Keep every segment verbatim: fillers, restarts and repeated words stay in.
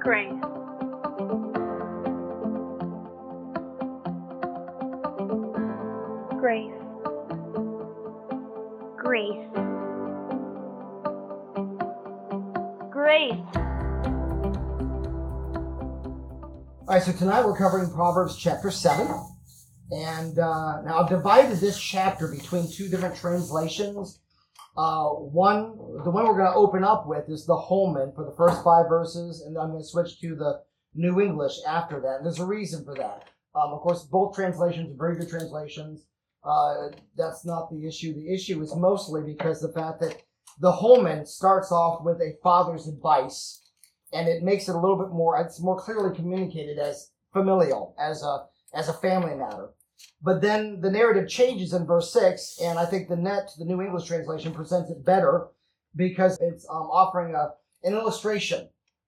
Grace. Grace. Grace. Grace. All right, so tonight we're covering Proverbs chapter seven. And uh, now I've divided this chapter between two different translations. Uh, one, the one we're going to open up with is the Holman for the first five verses, and then I'm going to switch to the New English after that. And there's a reason for that. Um, of course, both translations are very good translations. Uh, that's not the issue. The issue is mostly because the fact that the Holman starts off with a father's advice, and it makes it a little bit more, it's more clearly communicated as familial, as a as a family matter. But then the narrative changes in verse six, and I think the net, the New English translation, presents it better because it's um, offering a an illustration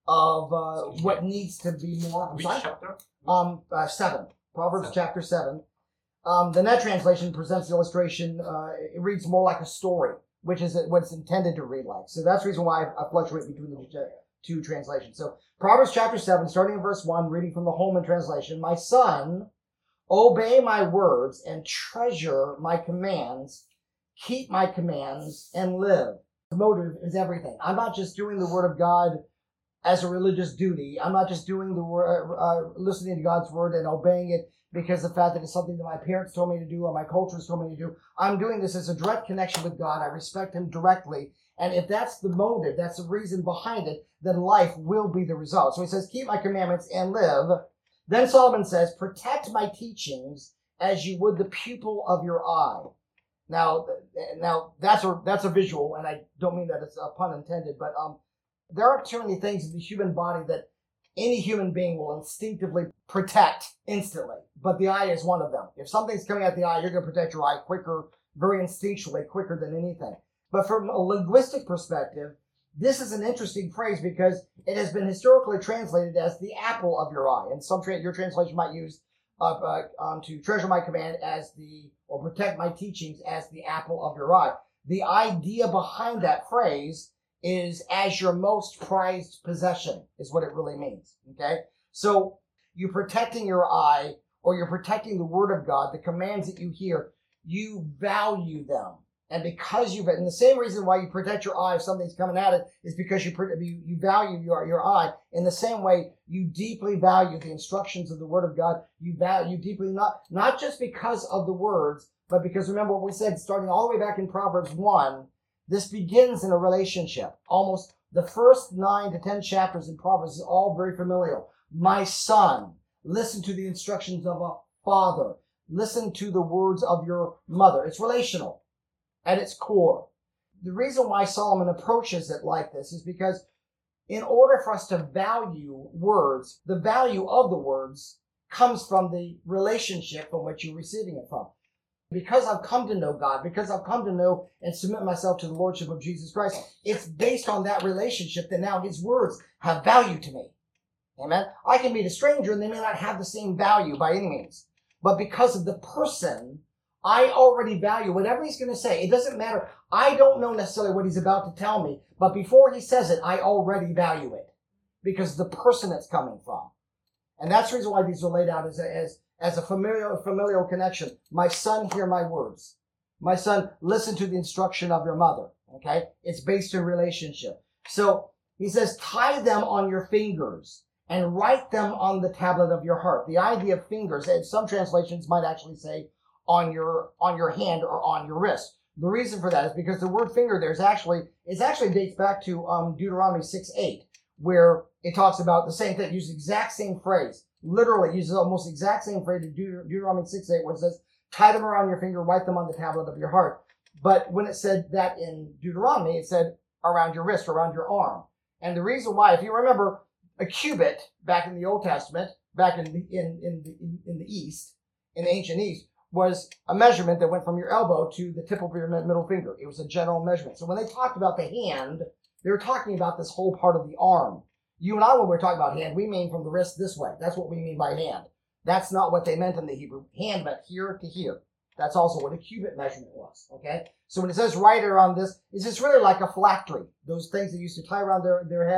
of uh, what needs to be more. Which chapter? Um, uh, seven, Proverbs Seven. chapter seven. Um, the net translation presents the illustration. Uh, it reads more like a story, which is what it's intended to read like. So that's the reason why I, I fluctuate between the two, two translations. So Proverbs chapter seven, starting in verse one, reading from the Holman translation. My son, obey my words and treasure my commands. Keep my commands and live. The motive is everything. I'm not just doing the word of God as a religious duty. I'm not just doing the word, uh, listening to God's word and obeying it because of the fact that it's something that my parents told me to do or my culture has told me to do. I'm doing this as a direct connection with God. I respect him directly. And if that's the motive, that's the reason behind it, then life will be the result. So he says, keep my commandments and live. Then Solomon says, protect my teachings as you would the pupil of your eye. Now, now that's a that's a visual, and I don't mean that it's a pun intended, but um, there aren't too many things in the human body that any human being will instinctively protect instantly, but the eye is one of them. If something's coming at the eye, you're going to protect your eye quicker, very instinctually, quicker than anything. But from a linguistic perspective, this is an interesting phrase because it has been historically translated as the apple of your eye. And some tra- your translation might use uh, uh, um, to treasure my command as the, or protect my teachings as the apple of your eye. The idea behind that phrase is as your most prized possession is what it really means. Okay? So you're protecting your eye, or you're protecting the word of God, the commands that you hear, you value them. And because you've, and the same reason why you protect your eye if something's coming at it is because you you, you value your, your eye. In the same way, you deeply value the instructions of the Word of God. You value deeply, not, not just because of the words, but because remember what we said, starting all the way back in Proverbs one, this begins in a relationship. Almost the first nine to ten chapters in Proverbs is all very familial. My son, listen to the instructions of a father. Listen to the words of your mother. It's relational at its core. The reason why Solomon approaches it like this is because in order for us to value words, the value of the words comes from the relationship from which you're receiving it from. Because I've come to know God, because I've come to know and submit myself to the Lordship of Jesus Christ, it's based on that relationship that now his words have value to me. Amen? I can meet a stranger and they may not have the same value by any means. But because of the person, I already value whatever he's going to say. It doesn't matter. I don't know necessarily what he's about to tell me, but before he says it, I already value it because of the person it's coming from. And that's the reason why these are laid out as a, as, as a familial, familial connection. My son, hear my words. My son, listen to the instruction of your mother. Okay? It's based in relationship. So he says, tie them on your fingers and write them on the tablet of your heart. The idea of fingers, and some translations might actually say, on your on your hand or on your wrist. The reason for that is because the word finger there is actually, it actually dates back to um, Deuteronomy six eight, where it talks about the same thing, uses the exact same phrase. Literally uses almost the exact same phrase in Deut- Deuteronomy six eight, where it says, tie them around your finger, write them on the tablet of your heart. But when it said that in Deuteronomy, it said around your wrist, around your arm. And the reason why, if you remember, a cubit back in the Old Testament, back in the, in, in the, in the East, in the ancient East, was a measurement that went from your elbow to the tip of your middle finger. It was a general measurement. So when they talked about the hand, they were talking about this whole part of the arm. You and I, when we're talking about hand, we mean from the wrist this way. That's what we mean by hand. That's not what they meant in the Hebrew. Hand meant here to here. That's also what a cubit measurement was, okay? So when it says right around this, it's just really like a phylactery, those things that used to tie around their, their heads,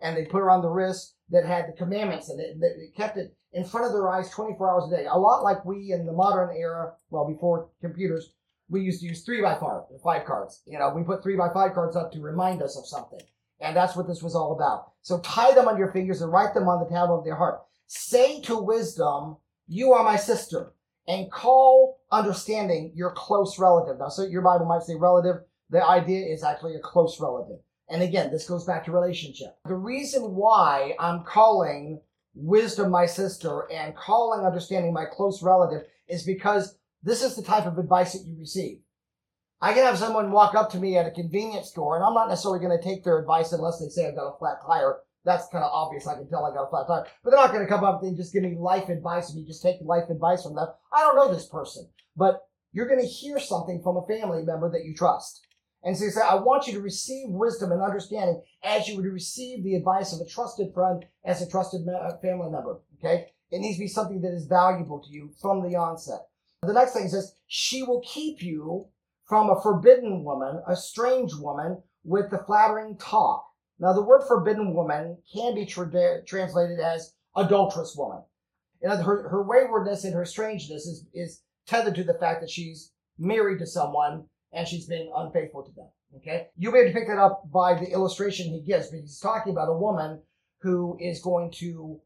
and they put around the wrist that had the commandments in it, and they kept it in front of their eyes twenty-four hours a day. A lot like we in the modern era, well, before computers, we used to use three by five, five cards. You know, we put three by five cards up to remind us of something. And that's what this was all about. So tie them on your fingers and write them on the tablet of their heart. Say to wisdom, you are my sister, and call understanding your close relative. Now, so your Bible might say relative. The idea is actually a close relative. And again, this goes back to relationship. The reason why I'm calling wisdom my sister and calling understanding my close relative is because this is the type of advice that you receive. I can have someone walk up to me at a convenience store, and I'm not necessarily going to take their advice unless they say I've got a flat tire. That's kind of obvious. I can tell I got a flat tire. But they're not going to come up and just give me life advice and you just take life advice from them. I don't know this person. But you're going to hear something from a family member that you trust. And so you say, I want you to receive wisdom and understanding as you would receive the advice of a trusted friend as a trusted family member. Okay? It needs to be something that is valuable to you from the onset. The next thing says, she will keep you from a forbidden woman, a strange woman, with the flattering talk. Now, the word forbidden woman can be tra- translated as adulterous woman. You know, her, her waywardness and her strangeness is, is tethered to the fact that she's married to someone and she's being unfaithful to them. Okay? You'll be able to pick that up by the illustration he gives, because he's talking about a woman who is going to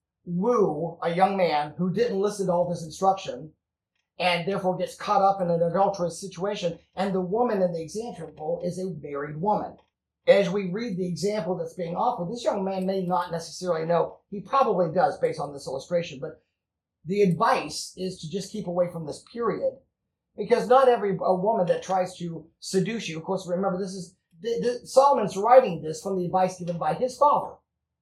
woo a young man who didn't listen to all this instruction, and therefore gets caught up in an adulterous situation. And the woman in the example is a married woman. As we read the example that's being offered, this young man may not necessarily know. He probably does based on this illustration, but the advice is to just keep away from this period, because not every a woman that tries to seduce you, of course, remember, this is the, the, Solomon's writing this from the advice given by his father.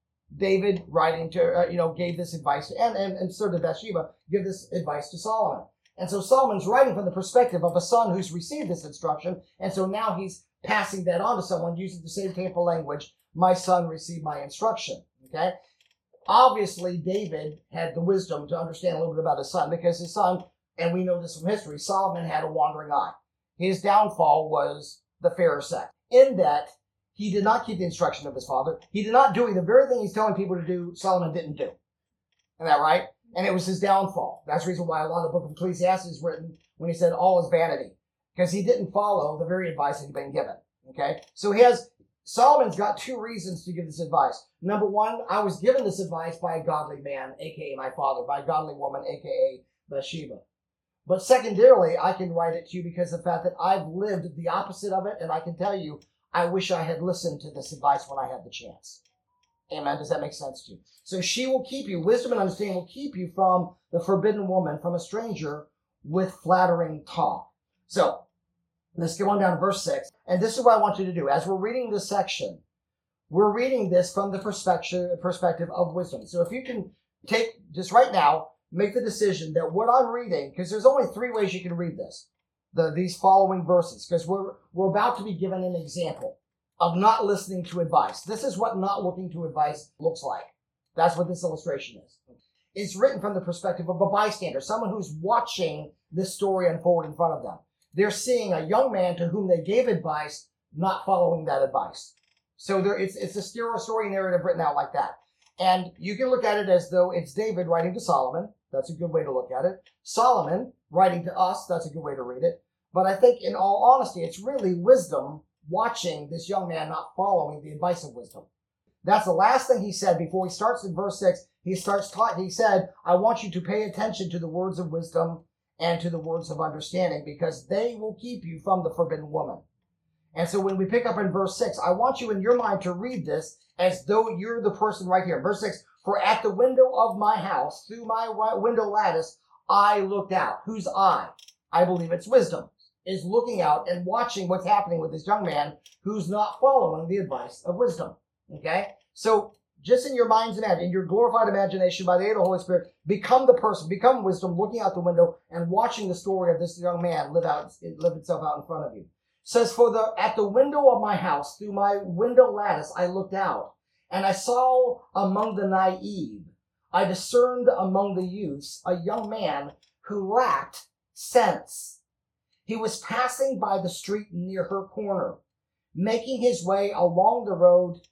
David writing to, uh, you know, gave this advice, to, and, and, and so did Bathsheba give this advice to Solomon. And so Solomon's writing from the perspective of a son who's received this instruction, and so now he's passing that on to someone using the same type of language. My son received my instruction. Okay? Obviously, David had the wisdom to understand a little bit about his son, because his son, and we know this from history, Solomon had a wandering eye. His downfall was the Pharisee, in that he did not keep the instruction of his father. He did not do the very thing he's telling people to do, Solomon didn't do. Isn't that right? And it was his downfall. That's the reason why a lot of the book of Ecclesiastes is written when he said all is vanity, because he didn't follow the very advice that he'd been given. Okay? So he has, Solomon's got two reasons to give this advice. Number one, I was given this advice by a godly man, aka my father, by a godly woman, aka Bathsheba. But secondarily, I can write it to you because of the fact that I've lived the opposite of it, and I can tell you, I wish I had listened to this advice when I had the chance. Amen. Does that make sense to you? So she will keep you, wisdom and understanding will keep you from the forbidden woman, from a stranger with flattering talk. So let's go on down to verse six. And this is what I want you to do. As we're reading this section, we're reading this from the perspective, perspective of wisdom. So if you can take, just right now, make the decision that what I'm reading, because there's only three ways you can read this, the, these following verses, because we're, we're about to be given an example of not listening to advice. This is what not looking to advice looks like. That's what this illustration is. It's written from the perspective of a bystander, someone who's watching this story unfold in front of them. They're seeing a young man to whom they gave advice, not following that advice. So there, it's, it's a story narrative written out like that. And you can look at it as though it's David writing to Solomon. That's a good way to look at it. Solomon writing to us. That's a good way to read it. But I think in all honesty, it's really wisdom watching this young man not following the advice of wisdom. That's the last thing he said before he starts in verse six. He starts taught, he said, I want you to pay attention to the words of wisdom and to the words of understanding, because they will keep you from the forbidden woman. And so when we pick up in verse six, I want you in your mind to read this as though you're the person right here. Verse six, for at the window of my house, through my window lattice, I looked out. Whose eye? I believe it's wisdom, is looking out and watching what's happening with this young man who's not following the advice of wisdom. Okay? So just in your mind's imagine, in your glorified imagination by the aid of the Holy Spirit, become the person, become wisdom, looking out the window and watching the story of this young man live out, live itself out in front of you. It says, for the at the window of my house, through my window lattice, I looked out, and I saw among the naive, I discerned among the youths a young man who lacked sense. He was passing by the street near her corner, making his way along the road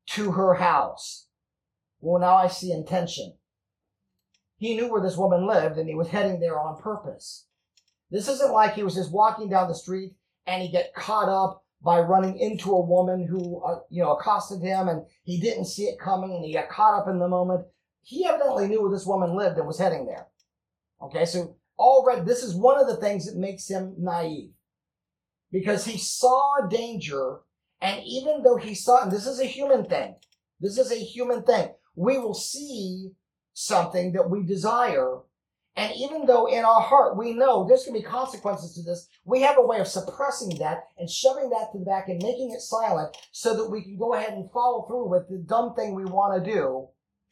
to her house. Well, now I see intention. He knew where this woman lived, and he was heading there on purpose. This isn't like he was just walking down the street and he get caught up by running into a woman who, uh, you know, accosted him, and he didn't see it coming, and he got caught up in the moment. He evidently knew where this woman lived and was heading there. Okay, so already this is one of the things that makes him naive, because he saw danger, and even though he saw, and this is a human thing, this is a human thing, we will see something that we desire, and even though in our heart we know there's going to be consequences to this, we have a way of suppressing that and shoving that to the back and making it silent so that we can go ahead and follow through with the dumb thing we want to do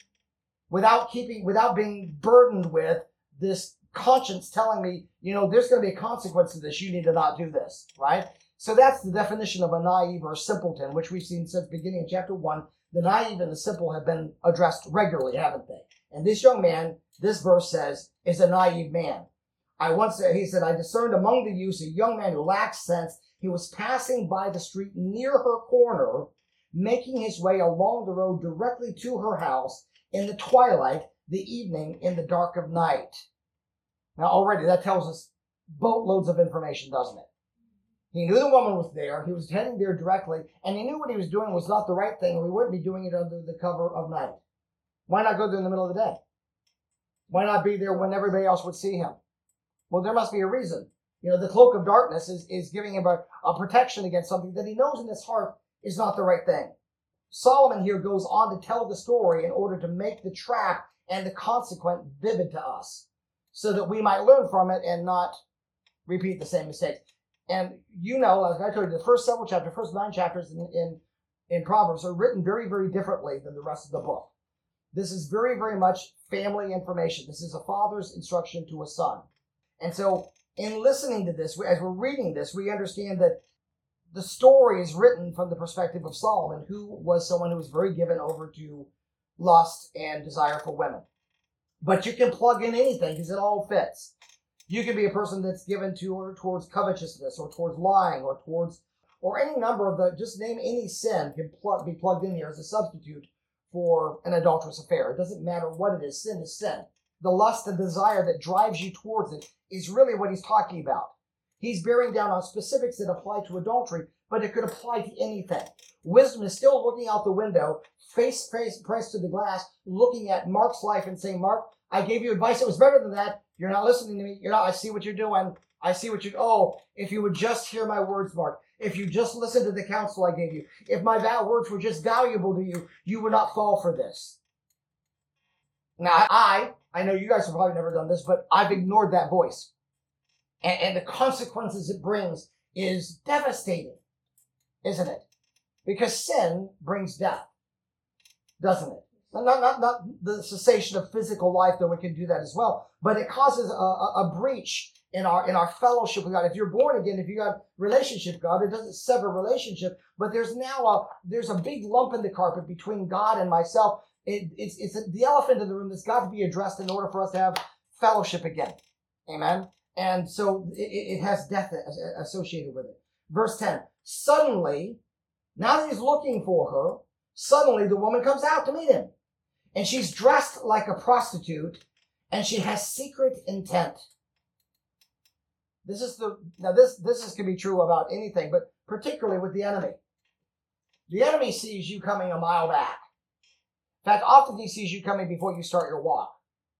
without keeping, without being burdened with this conscience telling me, you know, there's going to be a consequence to this. You need to not do this, right? So that's the definition of a naive or a simpleton, which we've seen since beginning in chapter one. The naive and the simple have been addressed regularly, haven't they? And this young man, this verse says, is a naive man. I once said, he said, I discerned among the youths a young man who lacked sense. He was passing by the street near her corner, making his way along the road directly to her house in the twilight, the evening, in the dark of night. Now already that tells us boatloads of information, doesn't it? He knew the woman was there. He was heading there directly, and he knew what he was doing was not the right thing, or he wouldn't be doing it under the cover of night. Why not go there in the middle of the day? Why not be there when everybody else would see him? Well, there must be a reason. You know, the cloak of darkness is, is giving him a, a protection against something that he knows in his heart is not the right thing. Solomon here goes on to tell the story in order to make the trap and the consequent vivid to us, so that we might learn from it and not repeat the same mistakes. And you know, like I told you, the first several chapters, first nine chapters in, in, in Proverbs are written very, very differently than the rest of the book. This is very, very much family information. This is a father's instruction to a son. And so in listening to this, as we're reading this, we understand that the story is written from the perspective of Solomon, who was someone who was very given over to lust and desire for women. But you can plug in anything because it all fits. You can be a person that's given to or towards covetousness or towards lying or towards, or any number of the, just name any sin can plug, be plugged in here as a substitute for an adulterous affair. It doesn't matter what it is. Sin is sin. The lust and desire that drives you towards it is really what he's talking about. He's bearing down on specifics that apply to adultery, but it could apply to anything. Wisdom is still looking out the window, face, face pressed to the glass, looking at Mark's life and saying, Mark, I gave you advice that was better than that. You're not listening to me. You're not. I see what you're doing. I see what you, oh, if you would just hear my words, Mark, if you just listen to the counsel I gave you, if my val- words were just valuable to you, you would not fall for this. Now, I, I know you guys have probably never done this, but I've ignored that voice. And, and the consequences it brings is devastating, isn't it? Because sin brings death, doesn't it? Not, not, not the cessation of physical life, though it can do that as well, but it causes a, a, a breach in our in our fellowship with God. If you're born again, if you got relationship with God, it doesn't sever relationship, but there's now a there's a big lump in the carpet between God and myself. It, it's it's a, the elephant in the room that's got to be addressed in order for us to have fellowship again. Amen. And so it, it has death associated with it. Verse ten. Suddenly, now that he's looking for her, suddenly the woman comes out to meet him. And she's dressed like a prostitute, and she has secret intent. This is the now this this is can be true about anything, but particularly with the enemy. The enemy sees you coming a mile back. In fact, often he sees you coming before you start your walk.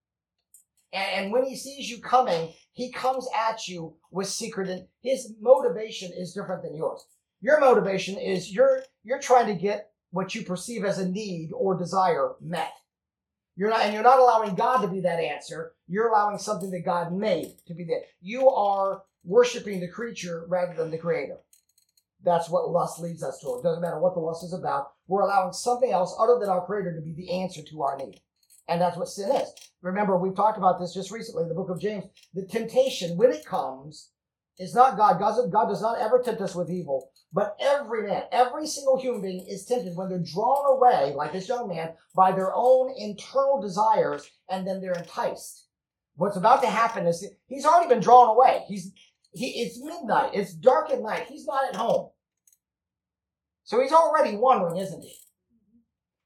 And, and when he sees you coming, he comes at you with secret, and his motivation is different than yours. Your motivation is you're you're trying to get what you perceive as a need or desire met. You're not, and you're not allowing God to be that answer. You're allowing something that God made to be that. You are worshiping the creature rather than the creator. That's what lust leads us to. It doesn't matter what the lust is about. We're allowing something else other than our creator to be the answer to our need. And that's what sin is. Remember, we've talked about this just recently in the book of James. The temptation, when it comes, is not God. God, God does not ever tempt us with evil. But every man, every single human being is tempted when they're drawn away, like this young man, by their own internal desires, and then they're enticed. What's about to happen is he's already been drawn away. He's he. It's midnight. It's dark at night. He's not at home. So he's already wandering, isn't he?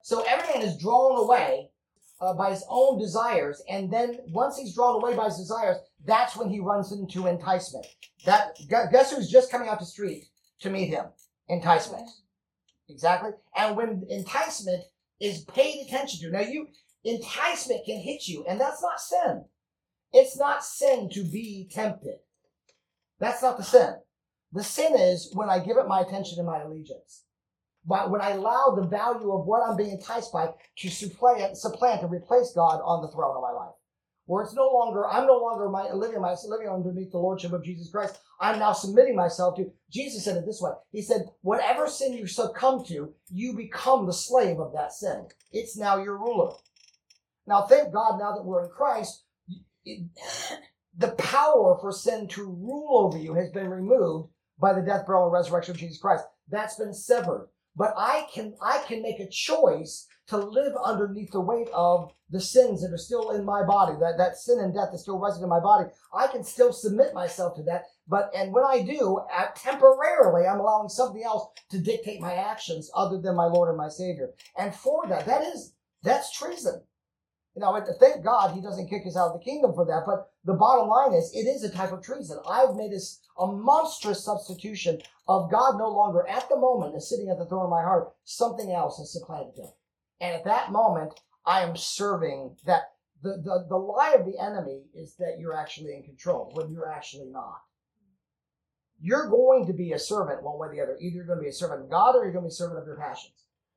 So every man is drawn away uh, by his own desires, and then once he's drawn away by his desires, that's when he runs into enticement. That guess who's just coming out the street to meet him? Enticement. Exactly. And when enticement is paid attention to, now you enticement can hit you, and that's not sin. It's not sin to be tempted. That's not the sin. The sin is when I give it my attention and my allegiance. But when I allow the value of what I'm being enticed by to supplant, supplant and replace God on the throne of my life. Where it's no longer, I'm no longer my, living, my, living underneath the lordship of Jesus Christ. I'm now submitting myself to, Jesus said it this way. He said, whatever sin you succumb to, you become the slave of that sin. It's now your ruler. Now thank God now that we're in Christ, it, the power for sin to rule over you has been removed by the death, burial, and resurrection of Jesus Christ. That's been severed. But I can, I can make a choice to live underneath the weight of the sins that are still in my body, that, that sin and death is still resident in my body. I can still submit myself to that. But, and when I do, at, temporarily, I'm allowing something else to dictate my actions other than my Lord and my Savior. And for that, that is, that's treason. You know, thank God he doesn't kick us out of the kingdom for that. But the bottom line is, it is a type of treason. I've made this a monstrous substitution of God no longer at the moment is sitting at the throne of my heart. Something else has supplanted him. And at that moment, I am serving that. The, the, the lie of the enemy is that you're actually in control when you're actually not. You're going to be a servant one way or the other. Either you're going to be a servant of God or you're going to be a servant of your passions.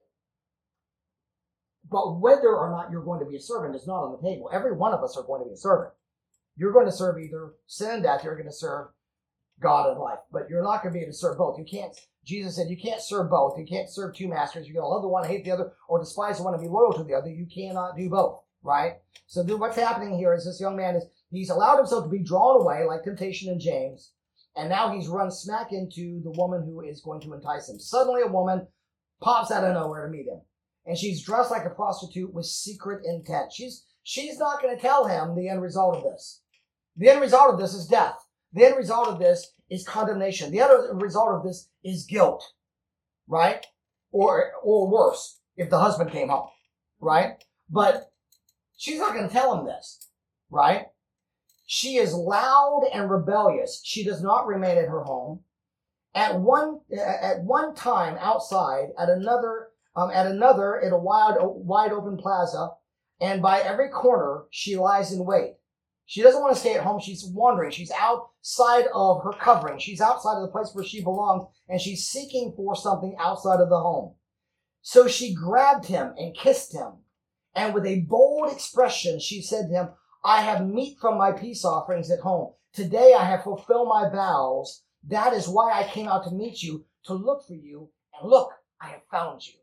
But whether or not you're going to be a servant is not on the table. Every one of us are going to be a servant. You're going to serve either sin and death, you're going to serve God and life. But you're not going to be able to serve both. You can't, Jesus said, you can't serve both. You can't serve two masters. You're going to love the one, hate the other, or despise the one and be loyal to the other. You cannot do both, right? So what's happening here is this young man is, he's allowed himself to be drawn away like temptation in James. And now he's run smack into the woman who is going to entice him. Suddenly a woman pops out of nowhere to meet him. And she's dressed like a prostitute with secret intent. She's, she's not going to tell him the end result of this. The end result of this is death. The end result of this is condemnation. The end result of this is guilt, right? Or, or worse, if the husband came home, right? But she's not going to tell him this, right? She is loud and rebellious. She does not remain at her home. At one, at one time outside, at another, um, at another, in a wide, wide open plaza, and by every corner, she lies in wait. She doesn't want to stay at home. She's wandering. She's outside of her covering. She's outside of the place where she belongs, and she's seeking for something outside of the home. So she grabbed him and kissed him. And with a bold expression, she said to him, I have meat from my peace offerings at home. Today I have fulfilled my vows. That is why I came out to meet you, to look for you. And look, I have found you.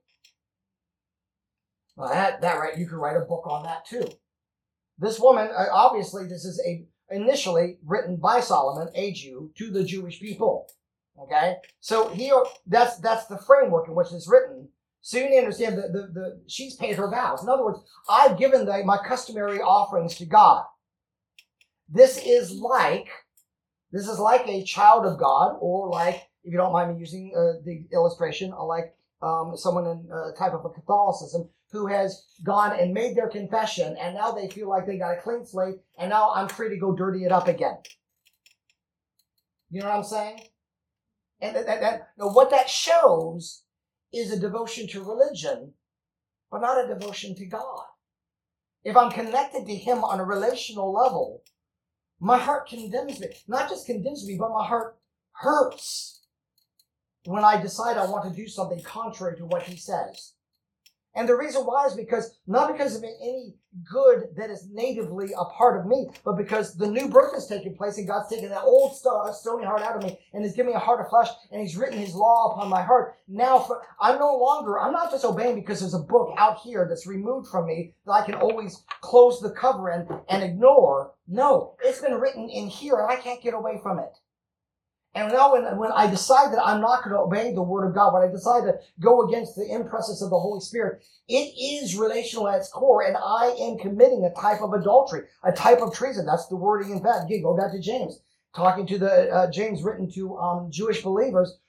Well, that, that right, you could write a book on that too. This woman, obviously, this is a initially written by Solomon, a Jew, to the Jewish people. Okay, so here, that's that's the framework in which it's written. So you need to understand that the, the she's paid her vows. In other words, I've given the, my customary offerings to God. This is like this is like a child of God, or like, if you don't mind me using uh, the illustration, or like um, someone in a type of a Catholicism who has gone and made their confession, and now they feel like they got a clean slate, and now I'm free to go dirty it up again. You know what I'm saying? And that, that, that, now what that shows is a devotion to religion, but not a devotion to God. If I'm connected to Him on a relational level, my heart condemns me. Not just condemns me, but my heart hurts when I decide I want to do something contrary to what He says. And the reason why is because, not because of any good that is natively a part of me, but because the new birth is taking place and God's taken that old stony heart out of me and He's given me a heart of flesh and He's written His law upon my heart. Now, for, I'm no longer, I'm not just obeying because there's a book out here that's removed from me that I can always close the cover in and ignore. No, it's been written in here and I can't get away from it. And now when, when I decide that I'm not going to obey the Word of God, when I decide to go against the impresses of the Holy Spirit, it is relational at its core, and I am committing a type of adultery, a type of treason. That's the wording in fact. Again, go back to James, talking to the uh, James written to um, Jewish believers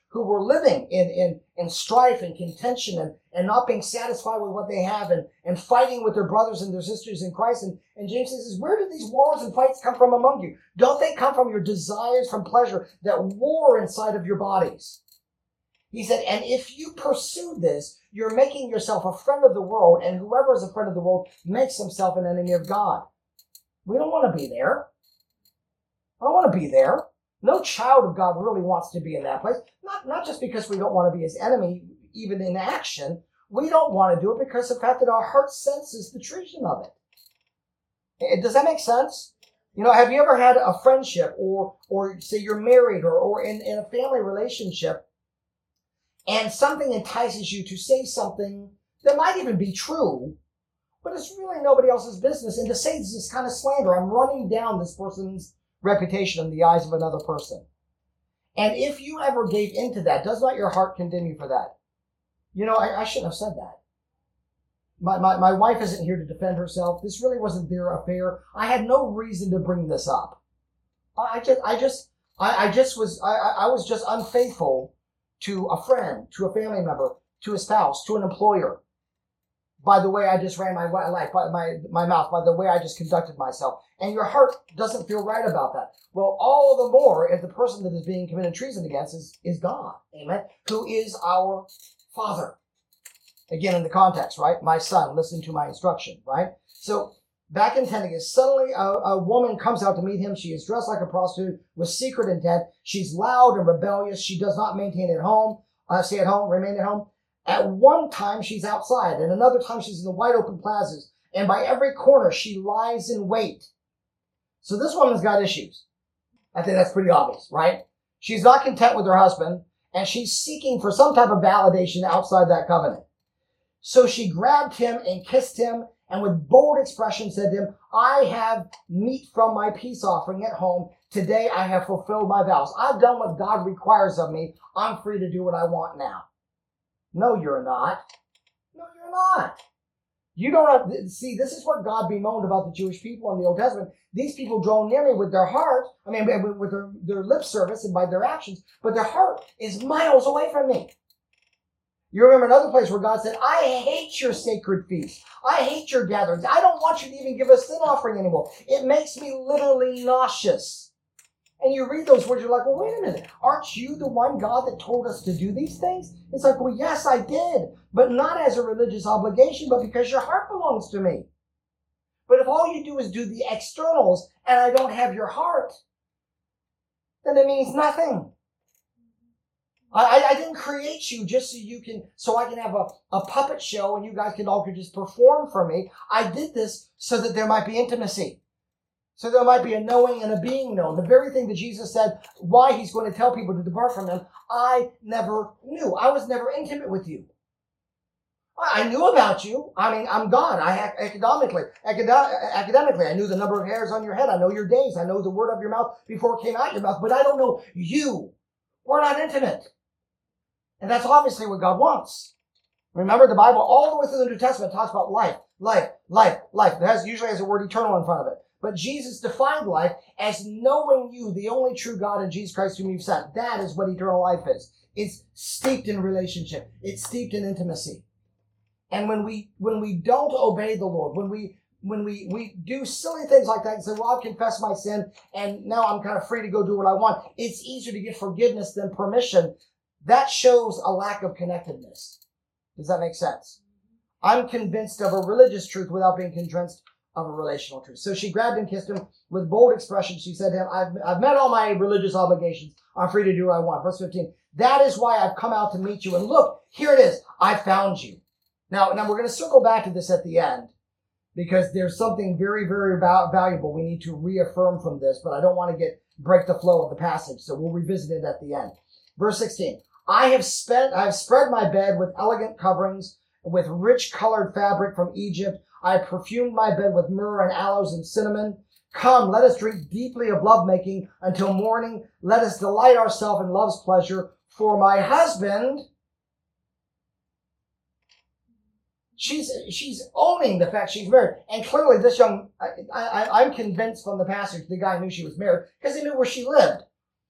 who were living in, in, in strife and contention and, and not being satisfied with what they have and, and fighting with their brothers and their sisters in Christ. And, and James says, where do these wars and fights come from among you? Don't they come from your desires from pleasure that war inside of your bodies? He said, and if you pursue this, you're making yourself a friend of the world, and whoever is a friend of the world makes himself an enemy of God. We don't want to be there. I don't want to be there. No child of God really wants to be in that place. Not, not just because we don't want to be his enemy, even in action. We don't want to do it because of the fact that our heart senses the treason of it. Does that make sense? You know, have you ever had a friendship or, or say you're married or, or in, in a family relationship and something entices you to say something that might even be true, but it's really nobody else's business. And to say this is kind of slander. I'm running down this person's reputation in the eyes of another person. And if you ever gave into that, does not your heart condemn you for that? You know, I, I shouldn't have said that. My, my, my wife isn't here to defend herself. This really wasn't their affair. I had no reason to bring this up. I, I just, I just, I, I just was, I, I was just unfaithful to a friend, to a family member, to a spouse, to an employer. By the way I just ran my life, by my, my mouth, by the way I just conducted myself. And your heart doesn't feel right about that. Well, all the more if the person that is being committed treason against is, is God, amen, who is our Father. Again, in the context, right? My son, listen to my instruction, right? So back in ten again, suddenly a, a woman comes out to meet him. She is dressed like a prostitute with secret intent. She's loud and rebellious. She does not maintain at home, uh, stay at home, remain at home. At one time, she's outside, and another time she's in the wide open plazas. And by every corner, she lies in wait. So this woman's got issues. I think that's pretty obvious, right? She's not content with her husband, and she's seeking for some type of validation outside that covenant. So she grabbed him and kissed him, and with bold expression said to him, I have meat from my peace offering at home. Today I have fulfilled my vows. I've done what God requires of me. I'm free to do what I want now. No, you're not. No, you're not. You don't have, see, this is what God bemoaned about the Jewish people in the Old Testament. These people draw near me with their heart, I mean, with their, their lip service and by their actions, but their heart is miles away from me. You remember another place where God said, I hate your sacred feasts. I hate your gatherings. I don't want you to even give a sin offering anymore. It makes me literally nauseous. And you read those words, you're like, well, wait a minute. Aren't you the one God that told us to do these things? It's like, well, yes, I did. But not as a religious obligation, but because your heart belongs to me. But if all you do is do the externals and I don't have your heart, then it means nothing. I, I didn't create you just so you can, so I can have a, a puppet show and you guys can all could just perform for me. I did this so that there might be intimacy. So there might be a knowing and a being known. The very thing that Jesus said, why he's going to tell people to depart from him, I never knew. I was never intimate with you. I knew about you. I mean, I'm God. I academically, academically, I knew the number of hairs on your head. I know your days. I know the word of your mouth before it came out your mouth, but I don't know you. We're not intimate. And that's obviously what God wants. Remember, the Bible all the way through the New Testament talks about life, life, life, life. It has, usually has the word eternal in front of it. But Jesus defined life as knowing you, the only true God in Jesus Christ whom you've sent. That is what eternal life is. It's steeped in relationship. It's steeped in intimacy. And when we when we don't obey the Lord, when we when we, we do silly things like that and say, well, I've confessed my sin and now I'm kind of free to go do what I want, it's easier to get forgiveness than permission. That shows a lack of connectedness. Does that make sense? I'm convinced of a religious truth without being convinced of a relational truth. So she grabbed and kissed him with bold expression. She said to him, I've, I've met all my religious obligations. I'm free to do what I want. Verse fifteen, that is why I've come out to meet you. And look, here it is. I found you. Now, now we're going to circle back to this at the end because there's something very, very val- valuable we need to reaffirm from this, but I don't want to get break the flow of the passage. So we'll revisit it at the end. Verse sixteen, I have spent, I have spread my bed with elegant coverings, with rich colored fabric from Egypt. I perfumed my bed with myrrh and aloes and cinnamon. Come, let us drink deeply of lovemaking until morning. Let us delight ourselves in love's pleasure. For my husband, she's she's owning the fact she's married. And clearly this young, I, I, I'm convinced from the passage the guy knew she was married because he knew where she lived.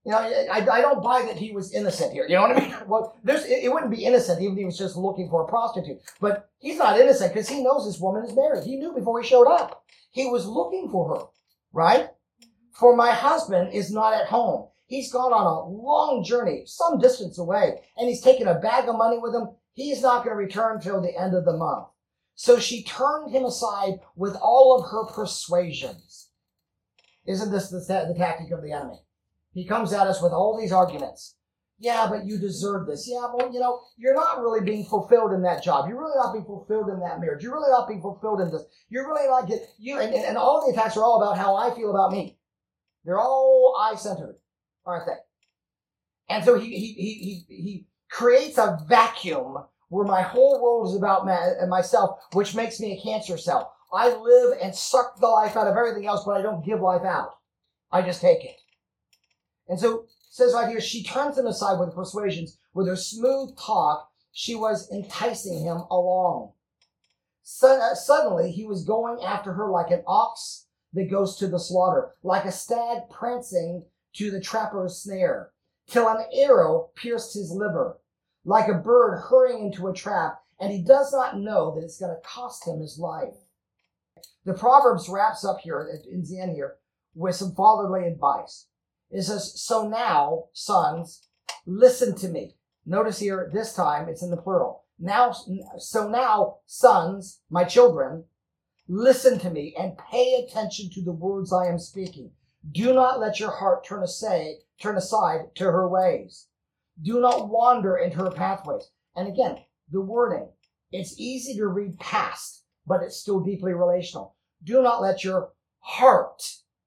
You know, I, I don't buy that he was innocent here. You know what I mean? Well, there's, it, it wouldn't be innocent even if he was just looking for a prostitute. But he's not innocent because he knows this woman is married. He knew before he showed up. He was looking for her, right? For my husband is not at home. He's gone on a long journey, some distance away, and he's taken a bag of money with him. He's not going to return till the end of the month. So she turned him aside with all of her persuasions. Isn't this the, the tactic of the enemy? He comes at us with all these arguments. Yeah, but you deserve this. Yeah, well, you know, you're not really being fulfilled in that job. You're really not being fulfilled in that marriage. You're really not being fulfilled in this. You're really not get you. And, and all the attacks are all about how I feel about me. They're all I-centered, aren't they? And so he he he he he creates a vacuum where my whole world is about my, myself, which makes me a cancer cell. I live and suck the life out of everything else, but I don't give life out. I just take it. And so it says right here, she turns him aside with persuasions. With her smooth talk, she was enticing him along. So, uh, suddenly, he was going after her like an ox that goes to the slaughter, like a stag prancing to the trapper's snare, till an arrow pierced his liver, like a bird hurrying into a trap, and he does not know that it's going to cost him his life. The Proverbs wraps up here, in the end here, with some fatherly advice. It says, so now, sons, listen to me. Notice here, this time, it's in the plural. Now, so now, sons, my children, listen to me and pay attention to the words I am speaking. Do not let your heart turn aside, turn aside to her ways. Do not wander into her pathways. And again, the wording, it's easy to read past, but it's still deeply relational. Do not let your heart.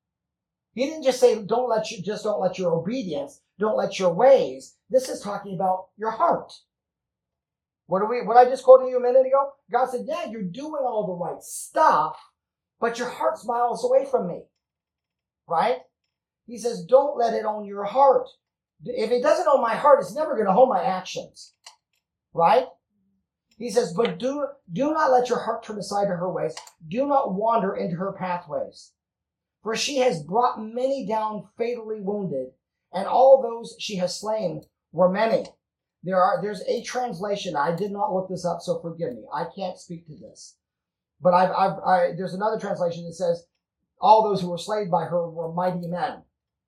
He didn't just say, don't let you, just don't let your obedience, don't let your ways. This is talking about your heart. What do we, what I just quoted you a minute ago? God said, yeah, you're doing all the right stuff, but your heart's miles away from me. Right? He says, don't let it own your heart. If it doesn't own my heart, it's never going to own my actions. Right? He says, but do, do not let your heart turn aside to her ways. Do not wander into her pathways. For she has brought many down fatally wounded, and all those she has slain were many. There are, there's a translation. I did not look this up, so forgive me. I can't speak to this. But I've, I've, I, there's another translation that says, all those who were slain by her were mighty men.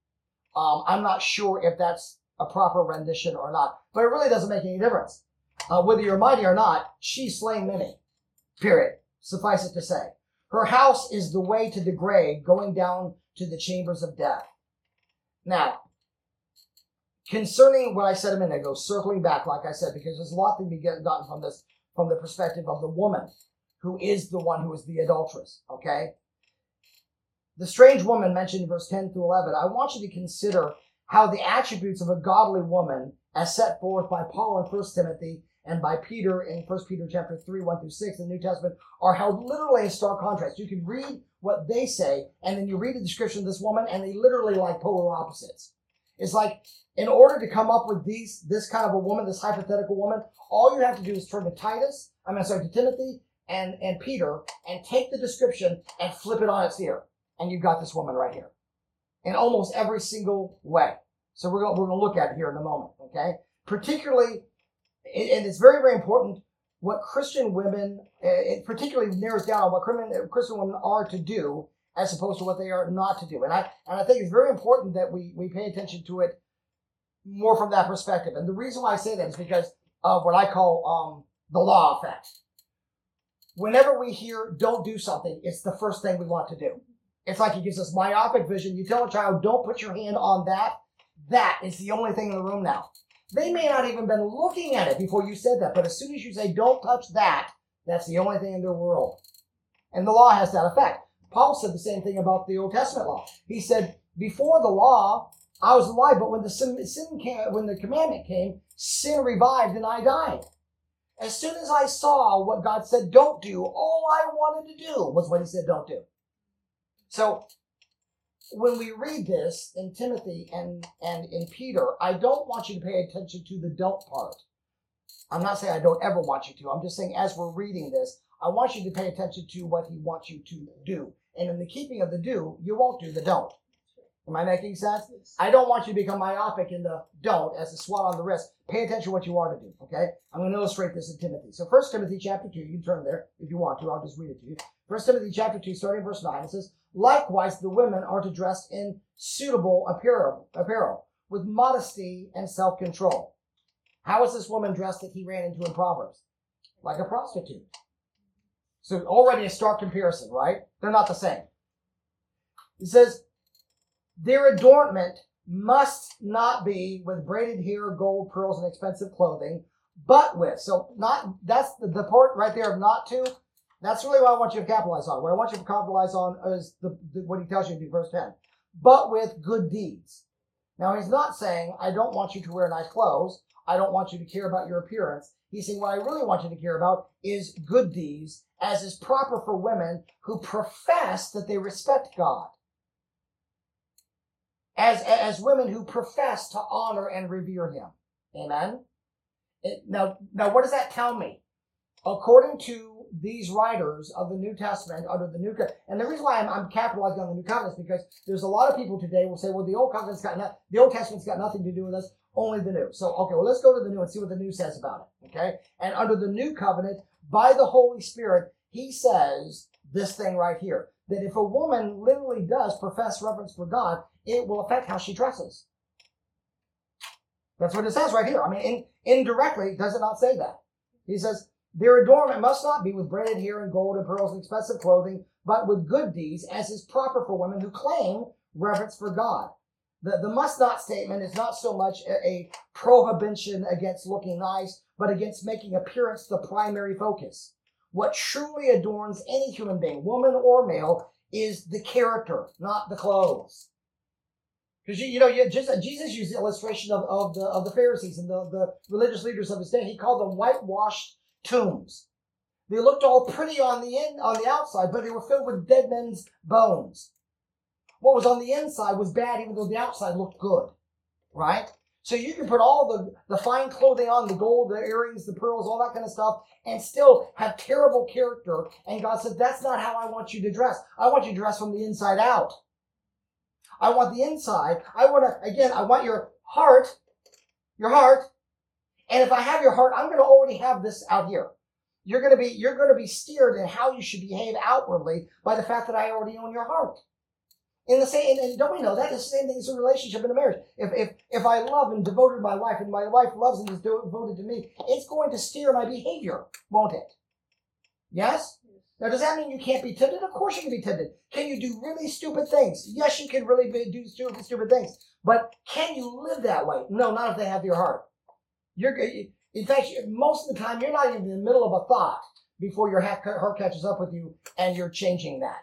Um, I'm not sure if that's a proper rendition or not, but it really doesn't make any difference. Uh, whether you're mighty or not, she's slain many. Period. Suffice it to say. Her house is the way to the grave, going down to the chambers of death. Now, concerning what I said a minute ago, circling back, like I said, because there's a lot to be gotten from this, from the perspective of the woman who is the one who is the adulteress, okay? The strange woman mentioned in verse ten through eleven, I want you to consider how the attributes of a godly woman, as set forth by Paul in First Timothy and by Peter in First Peter chapter three, one through six in the New Testament, are held literally in stark contrast. You can read what they say, and then you read the description of this woman, and they literally like polar opposites. It's like, in order to come up with these, this kind of a woman, this hypothetical woman, all you have to do is turn to Titus, I mean, sorry, to Timothy and, and Peter, and take the description and flip it on its ear. And you've got this woman right here. In almost every single way. So we're going, we're going to look at it here in a moment, okay? Particularly, and it's very, very important, what Christian women, it particularly narrows down what Christian women are to do as opposed to what they are not to do. And I and I think it's very important that we, we pay attention to it more from that perspective. And the reason why I say that is because of what I call um, the law effect. Whenever we hear don't do something, it's the first thing we want to do. It's like it gives us myopic vision. You tell a child, don't put your hand on that. That is the only thing in the room now. They may not even been looking at it before you said that, but as soon as you say, don't touch that, that's the only thing in their world. And the law has that effect. Paul said the same thing about the Old Testament law. He said, before the law, I was alive, but when the sin, sin came, when the commandment came, sin revived and I died. As soon as I saw what God said don't do, all I wanted to do was what he said don't do. So when we read this in Timothy and, and in Peter, I don't want you to pay attention to the don't part. I'm not saying I don't ever want you to. I'm just saying as we're reading this, I want you to pay attention to what he wants you to do. And in the keeping of the do, you won't do the don't. Am I making sense? I don't want you to become myopic in the don't as a swat on the wrist. Pay attention to what you are to do, okay? I'm going to illustrate this in Timothy. So First Timothy chapter two, you can turn there if you want to. I'll just read it to you. First Timothy chapter two, starting verse nine, it says, likewise, the women are to dress in suitable apparel, apparel with modesty and self-control. How is this woman dressed that he ran into in Proverbs? Like a prostitute. So already a stark comparison, right? They're not the same. It says, their adornment must not be with braided hair, gold, pearls, and expensive clothing, but with. So not that's the, the part right there of not to. That's really what I want you to capitalize on. What I want you to capitalize on is the, the what he tells you to do, verse ten. But with good deeds. Now he's not saying, I don't want you to wear nice clothes. I don't want you to care about your appearance. He's saying what I really want you to care about is good deeds, as is proper for women who profess that they respect God. As, as women who profess to honor and revere him. Amen? It, now, now, what does that tell me? According to these writers of the New Testament, under the New Covenant, and the reason why I'm, I'm capitalizing on the New Covenant is because there's a lot of people today will say, well, the Old Covenant's got no, the Old Testament's got nothing to do with us, only the New. So, okay, well, let's go to the New and see what the New says about it, okay? And under the New Covenant, by the Holy Spirit, he says this thing right here, that if a woman literally does profess reverence for God, it will affect how she dresses. That's what it says right here. I mean, in, indirectly, does it not say that? He says, their adornment must not be with braided hair and gold and pearls and expensive clothing, but with good deeds, as is proper for women who claim reverence for God. The, the must not statement is not so much a, a prohibition against looking nice, but against making appearance the primary focus. What truly adorns any human being, woman or male, is the character, not the clothes. Because you, you know, you just Jesus used the illustration of, of the of the Pharisees and the, the religious leaders of his day. He called them whitewashed tombs. They looked all pretty on the in, on the outside, but they were filled with dead men's bones. What was on the inside was bad, even though the outside looked good, right? So you can put all the, the fine clothing on, the gold, the earrings, the pearls, all that kind of stuff, and still have terrible character. And God said, that's not how I want you to dress. I want you to dress from the inside out. I want the inside. I want to, again, I want your heart, your heart. And if I have your heart, I'm going to already have this out here. You're going to be, you're going to be steered in how you should behave outwardly by the fact that I already own your heart. In the same, and don't we know that the same thing is a relationship in a marriage? If if if I love and devoted my wife, and my wife loves and is devoted to me, it's going to steer my behavior, won't it? Yes? Now, does that mean you can't be tempted? Of course you can be tempted. Can you do really stupid things? Yes, you can really be, do stupid, stupid things. But can you live that way? No, not if they have your heart. You're, in fact, most of the time, you're not even in the middle of a thought before your heart catches up with you and you're changing that.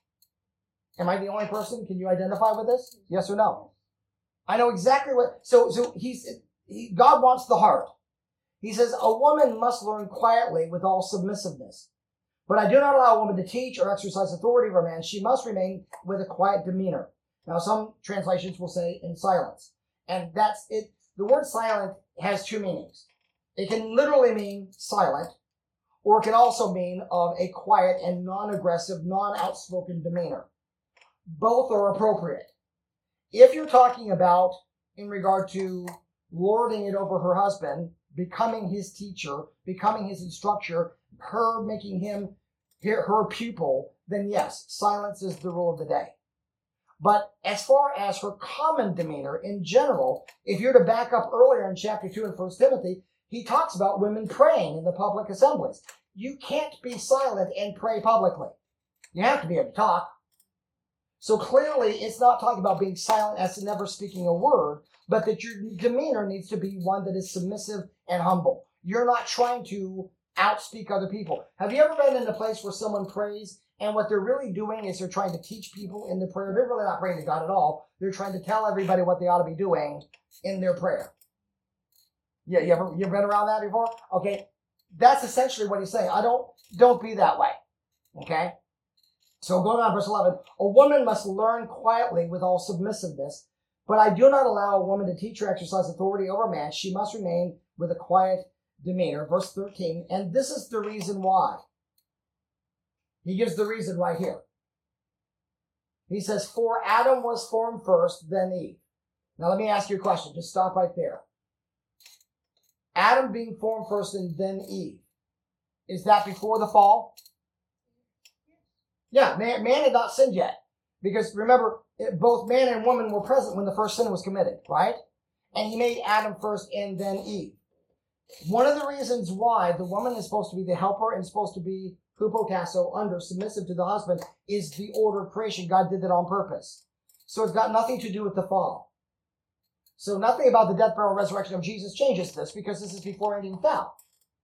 Am I the only person? Can you identify with this? Yes or no? I know exactly what, so, so he's, he, God wants the heart. He says, a woman must learn quietly with all submissiveness. But I do not allow a woman to teach or exercise authority over a man. She must remain with a quiet demeanor. Now, some translations will say in silence. And that's it. The word silent has two meanings. It can literally mean silent, or it can also mean of a quiet and non-aggressive, non-outspoken demeanor. Both are appropriate. If you're talking about in regard to lording it over her husband, becoming his teacher, becoming his instructor, her making him her pupil, then yes, silence is the rule of the day. But as far as her common demeanor in general, if you're to back up earlier in chapter two in First Timothy, he talks about women praying in the public assemblies. You can't be silent and pray publicly. You have to be able to talk. So clearly, it's not talking about being silent as to never speaking a word, but that your demeanor needs to be one that is submissive and humble. You're not trying to outspeak other people. Have you ever been in a place where someone prays and what they're really doing is they're trying to teach people in the prayer? They're really not praying to God at all. They're trying to tell everybody what they ought to be doing in their prayer. Yeah, you ever you've been around that before? Okay, that's essentially what he's saying. I don't don't be that way. Okay. So going on verse eleven, a woman must learn quietly with all submissiveness, but I do not allow a woman to teach or exercise authority over a man. She must remain with a quiet demeanor. Verse thirteen, and this is the reason why. He gives the reason right here. He says, for Adam was formed first, then Eve. Now let me ask you a question. Just stop right there. Adam being formed first and then Eve. Is that before the fall? Yeah, man, man had not sinned yet. Because remember, it, both man and woman were present when the first sin was committed, right? And he made Adam first and then Eve. One of the reasons why the woman is supposed to be the helper and supposed to be hupotasso, under, submissive to the husband, is the order of creation. God did that on purpose. So it's got nothing to do with the fall. So nothing about the death, burial, resurrection of Jesus changes this, because this is before anything fell.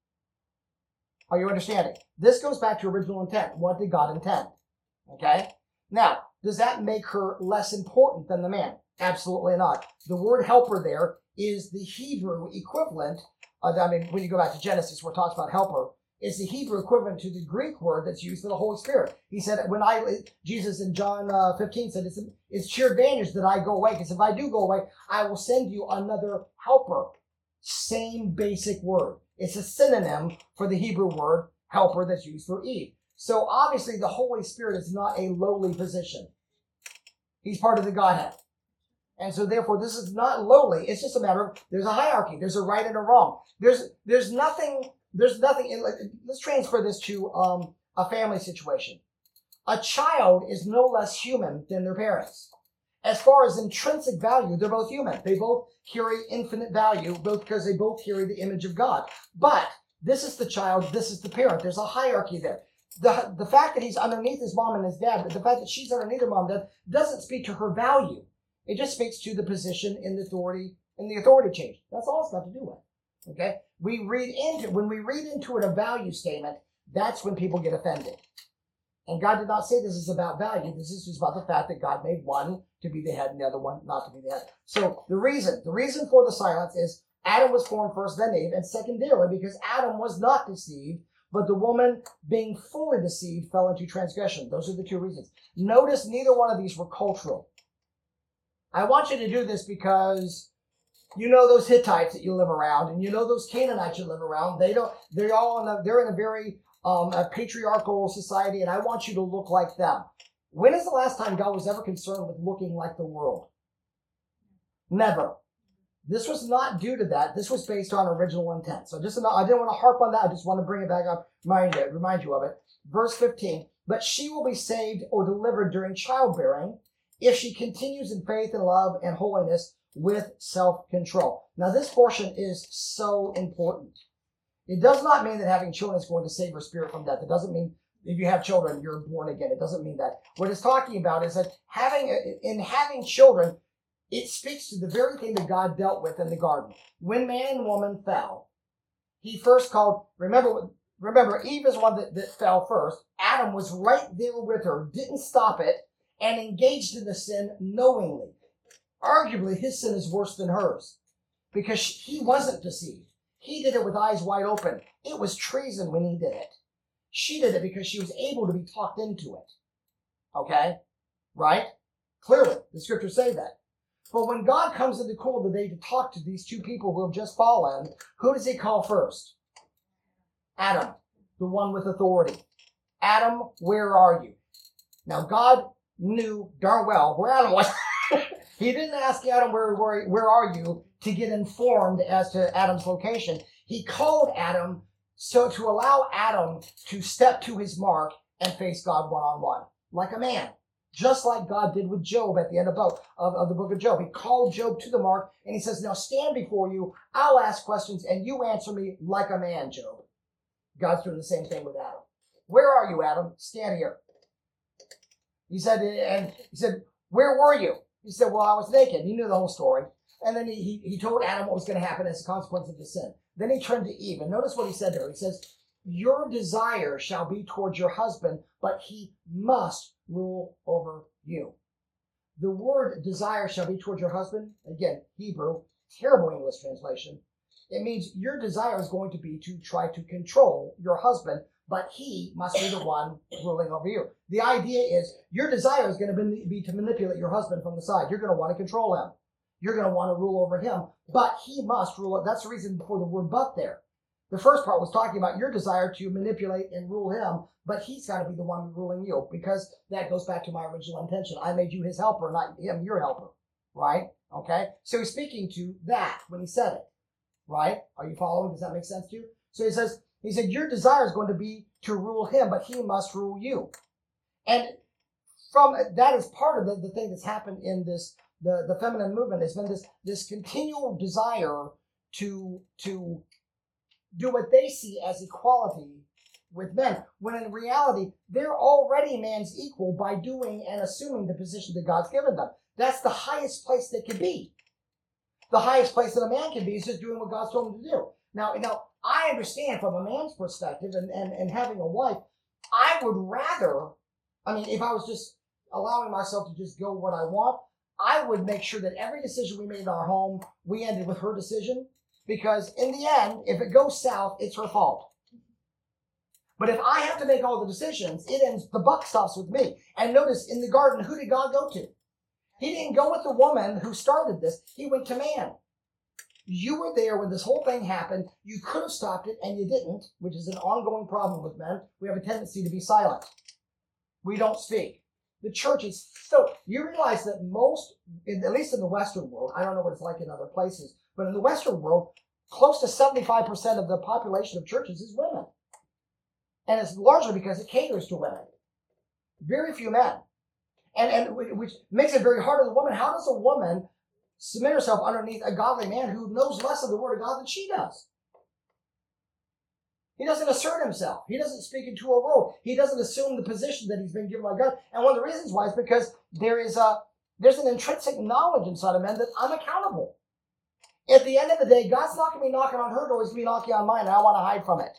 Are you understanding? This goes back to original intent. What did God intend? Okay? Now, does that make her less important than the man? Absolutely not. The word helper there is the Hebrew equivalent. Uh, I mean, when you go back to Genesis where it talks about helper, it's the Hebrew equivalent to the Greek word that's used for the Holy Spirit. He said, when I, Jesus in John uh, fifteen said, it's, it's to your advantage that I go away, because if I do go away, I will send you another helper. Same basic word. It's a synonym for the Hebrew word helper that's used for Eve. So obviously the Holy Spirit is not a lowly position. He's part of the Godhead. And so therefore this is not lowly. It's just a matter of, there's a hierarchy. There's a right and a wrong. There's, there's nothing... There's nothing, in, let's transfer this to um, a family situation. A child is no less human than their parents. As far as intrinsic value, they're both human. They both carry infinite value, both because they both carry the image of God. But this is the child, this is the parent. There's a hierarchy there. The, the fact that he's underneath his mom and his dad, the fact that she's underneath her mom and dad, doesn't speak to her value. It just speaks to the position in the authority, in the authority change. That's all it's got to do with. Okay? We read into, when we read into it a value statement, that's when people get offended. And God did not say this is about value. This is just about the fact that God made one to be the head and the other one not to be the head. So the reason, the reason for the silence is Adam was formed first, then Eve, and secondarily because Adam was not deceived, but the woman being fully deceived fell into transgression. Those are the two reasons. Notice neither one of these were cultural. I want you to do this because you know those Hittites that you live around, and you know those Canaanites you live around. They don't. They're all in a. They're in a very um, a patriarchal society, and I want you to look like them. When is the last time God was ever concerned with looking like the world? Never. This was not due to that. This was based on original intent. So just I didn't want to harp on that. I just want to bring it back up, remind you, remind you of it. Verse fifteen. But she will be saved or delivered during childbearing if she continues in faith and love and holiness, with self-control. Now, this portion is so important. It does not mean that having children is going to save your spirit from death. It doesn't mean if you have children, you're born again. It doesn't mean that. What it's talking about is that having in having children, it speaks to the very thing that God dealt with in the garden. When man and woman fell, he first called, remember, remember Eve is one that, that fell first. Adam was right there with her, didn't stop it, and engaged in the sin knowingly. Arguably, his sin is worse than hers because he wasn't deceived. He did it with eyes wide open. It was treason when he did it. She did it because she was able to be talked into it. Okay? Right? Clearly, the scriptures say that. But when God comes in the cool of the day to talk to these two people who have just fallen, who does he call first? Adam, the one with authority. Adam, where are you? Now, God knew darn well where Adam was. He didn't ask Adam, where, where, where are you, to get informed as to Adam's location. He called Adam so to allow Adam to step to his mark and face God one-on-one, like a man, just like God did with Job at the end of, of, of the book of Job. He called Job to the mark, and he says, now stand before you, I'll ask questions, and you answer me like a man, Job. God's doing the same thing with Adam. Where are you, Adam? Stand here. He said, and he said, where were you? He said, well, I was naked. He knew the whole story. And then he, he, he told Adam what was going to happen as a consequence of the sin. Then he turned to Eve. And notice what he said there. He says, your desire shall be towards your husband, but he must rule over you. The word desire shall be towards your husband. Again, Hebrew, terrible English translation. It means your desire is going to be to try to control your husband, but he must be the one ruling over you. The idea is your desire is going to be to manipulate your husband from the side. You're going to want to control him. You're going to want to rule over him, but he must rule. That's the reason for the word but there. The first part was talking about your desire to manipulate and rule him, but he's got to be the one ruling you, because that goes back to my original intention. I made you his helper, not him your helper, right? Okay? So he's speaking to that when he said it, right? Are you following? Does that make sense to you? So he says, he said, your desire is going to be to rule him, but he must rule you. And from that is part of the, the thing that's happened in this, the, the feminine movement has been this, this continual desire to, to do what they see as equality with men, when in reality, they're already man's equal by doing and assuming the position that God's given them. That's the highest place they can be. The highest place that a man can be is just doing what God's told him to do. Now, now I understand from a man's perspective and, and, and having a wife, I would rather, I mean, if I was just allowing myself to just go what I want, I would make sure that every decision we made in our home, we ended with her decision. Because in the end, if it goes south, it's her fault. But if I have to make all the decisions, it ends, the buck stops with me. And notice, in the garden, who did God go to? He didn't go with the woman who started this. He went to man. You were there when this whole thing happened. You could have stopped it, and you didn't, which is an ongoing problem with men. We have a tendency to be silent. We don't speak. The church is so, you realize that most, in, at least in the Western world, I don't know what it's like in other places, but in the Western world, close to seventy-five percent of the population of churches is women. And it's largely because it caters to women. Very few men. And, and which makes it very hard on the woman. How does a woman submit herself underneath a godly man who knows less of the word of God than she does? He doesn't assert himself. He doesn't speak into a role. He doesn't assume the position that he's been given by God. And one of the reasons why is because there is a, there's an intrinsic knowledge inside of men that I'm accountable. At the end of the day, God's not going to be knocking on her door. He's going to be knocking on mine, and I want to hide from it.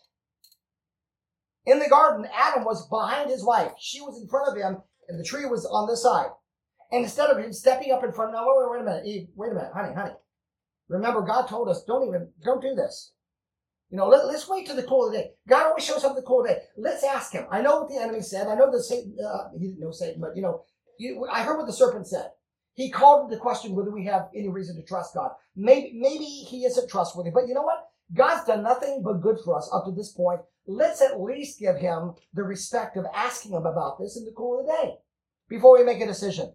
In the garden, Adam was behind his wife. She was in front of him, and the tree was on this side. And instead of him stepping up in front, no, wait, wait, wait a minute, Eve, wait a minute, honey, honey. Remember, God told us, don't even, don't do this. You know, let, let's wait till the cool of the day. God always shows up at the cool of the day. Let's ask him. I know what the enemy said. I know that Satan, uh, he didn't know Satan, but, you know, you, I heard what the serpent said. He called into question whether we have any reason to trust God. Maybe, maybe he isn't trustworthy, but you know what? God's done nothing but good for us up to this point. Let's at least give him the respect of asking him about this in the cool of the day before we make a decision.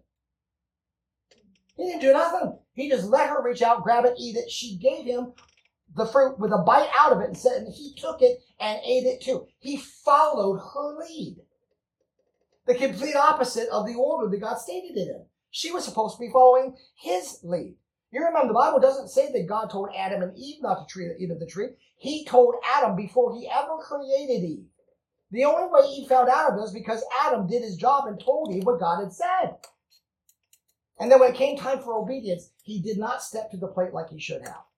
He didn't do nothing. He just let her reach out, grab it, eat it. She gave him the fruit with a bite out of it and said, and he took it and ate it too. He followed her lead. The complete opposite of the order that God stated it in. She was supposed to be following his lead. You remember, the Bible doesn't say that God told Adam and Eve not to eat of the tree. He told Adam before he ever created Eve. The only way Eve found out of it was because Adam did his job and told Eve what God had said. And then when it came time for obedience, he did not step to the plate like he should have.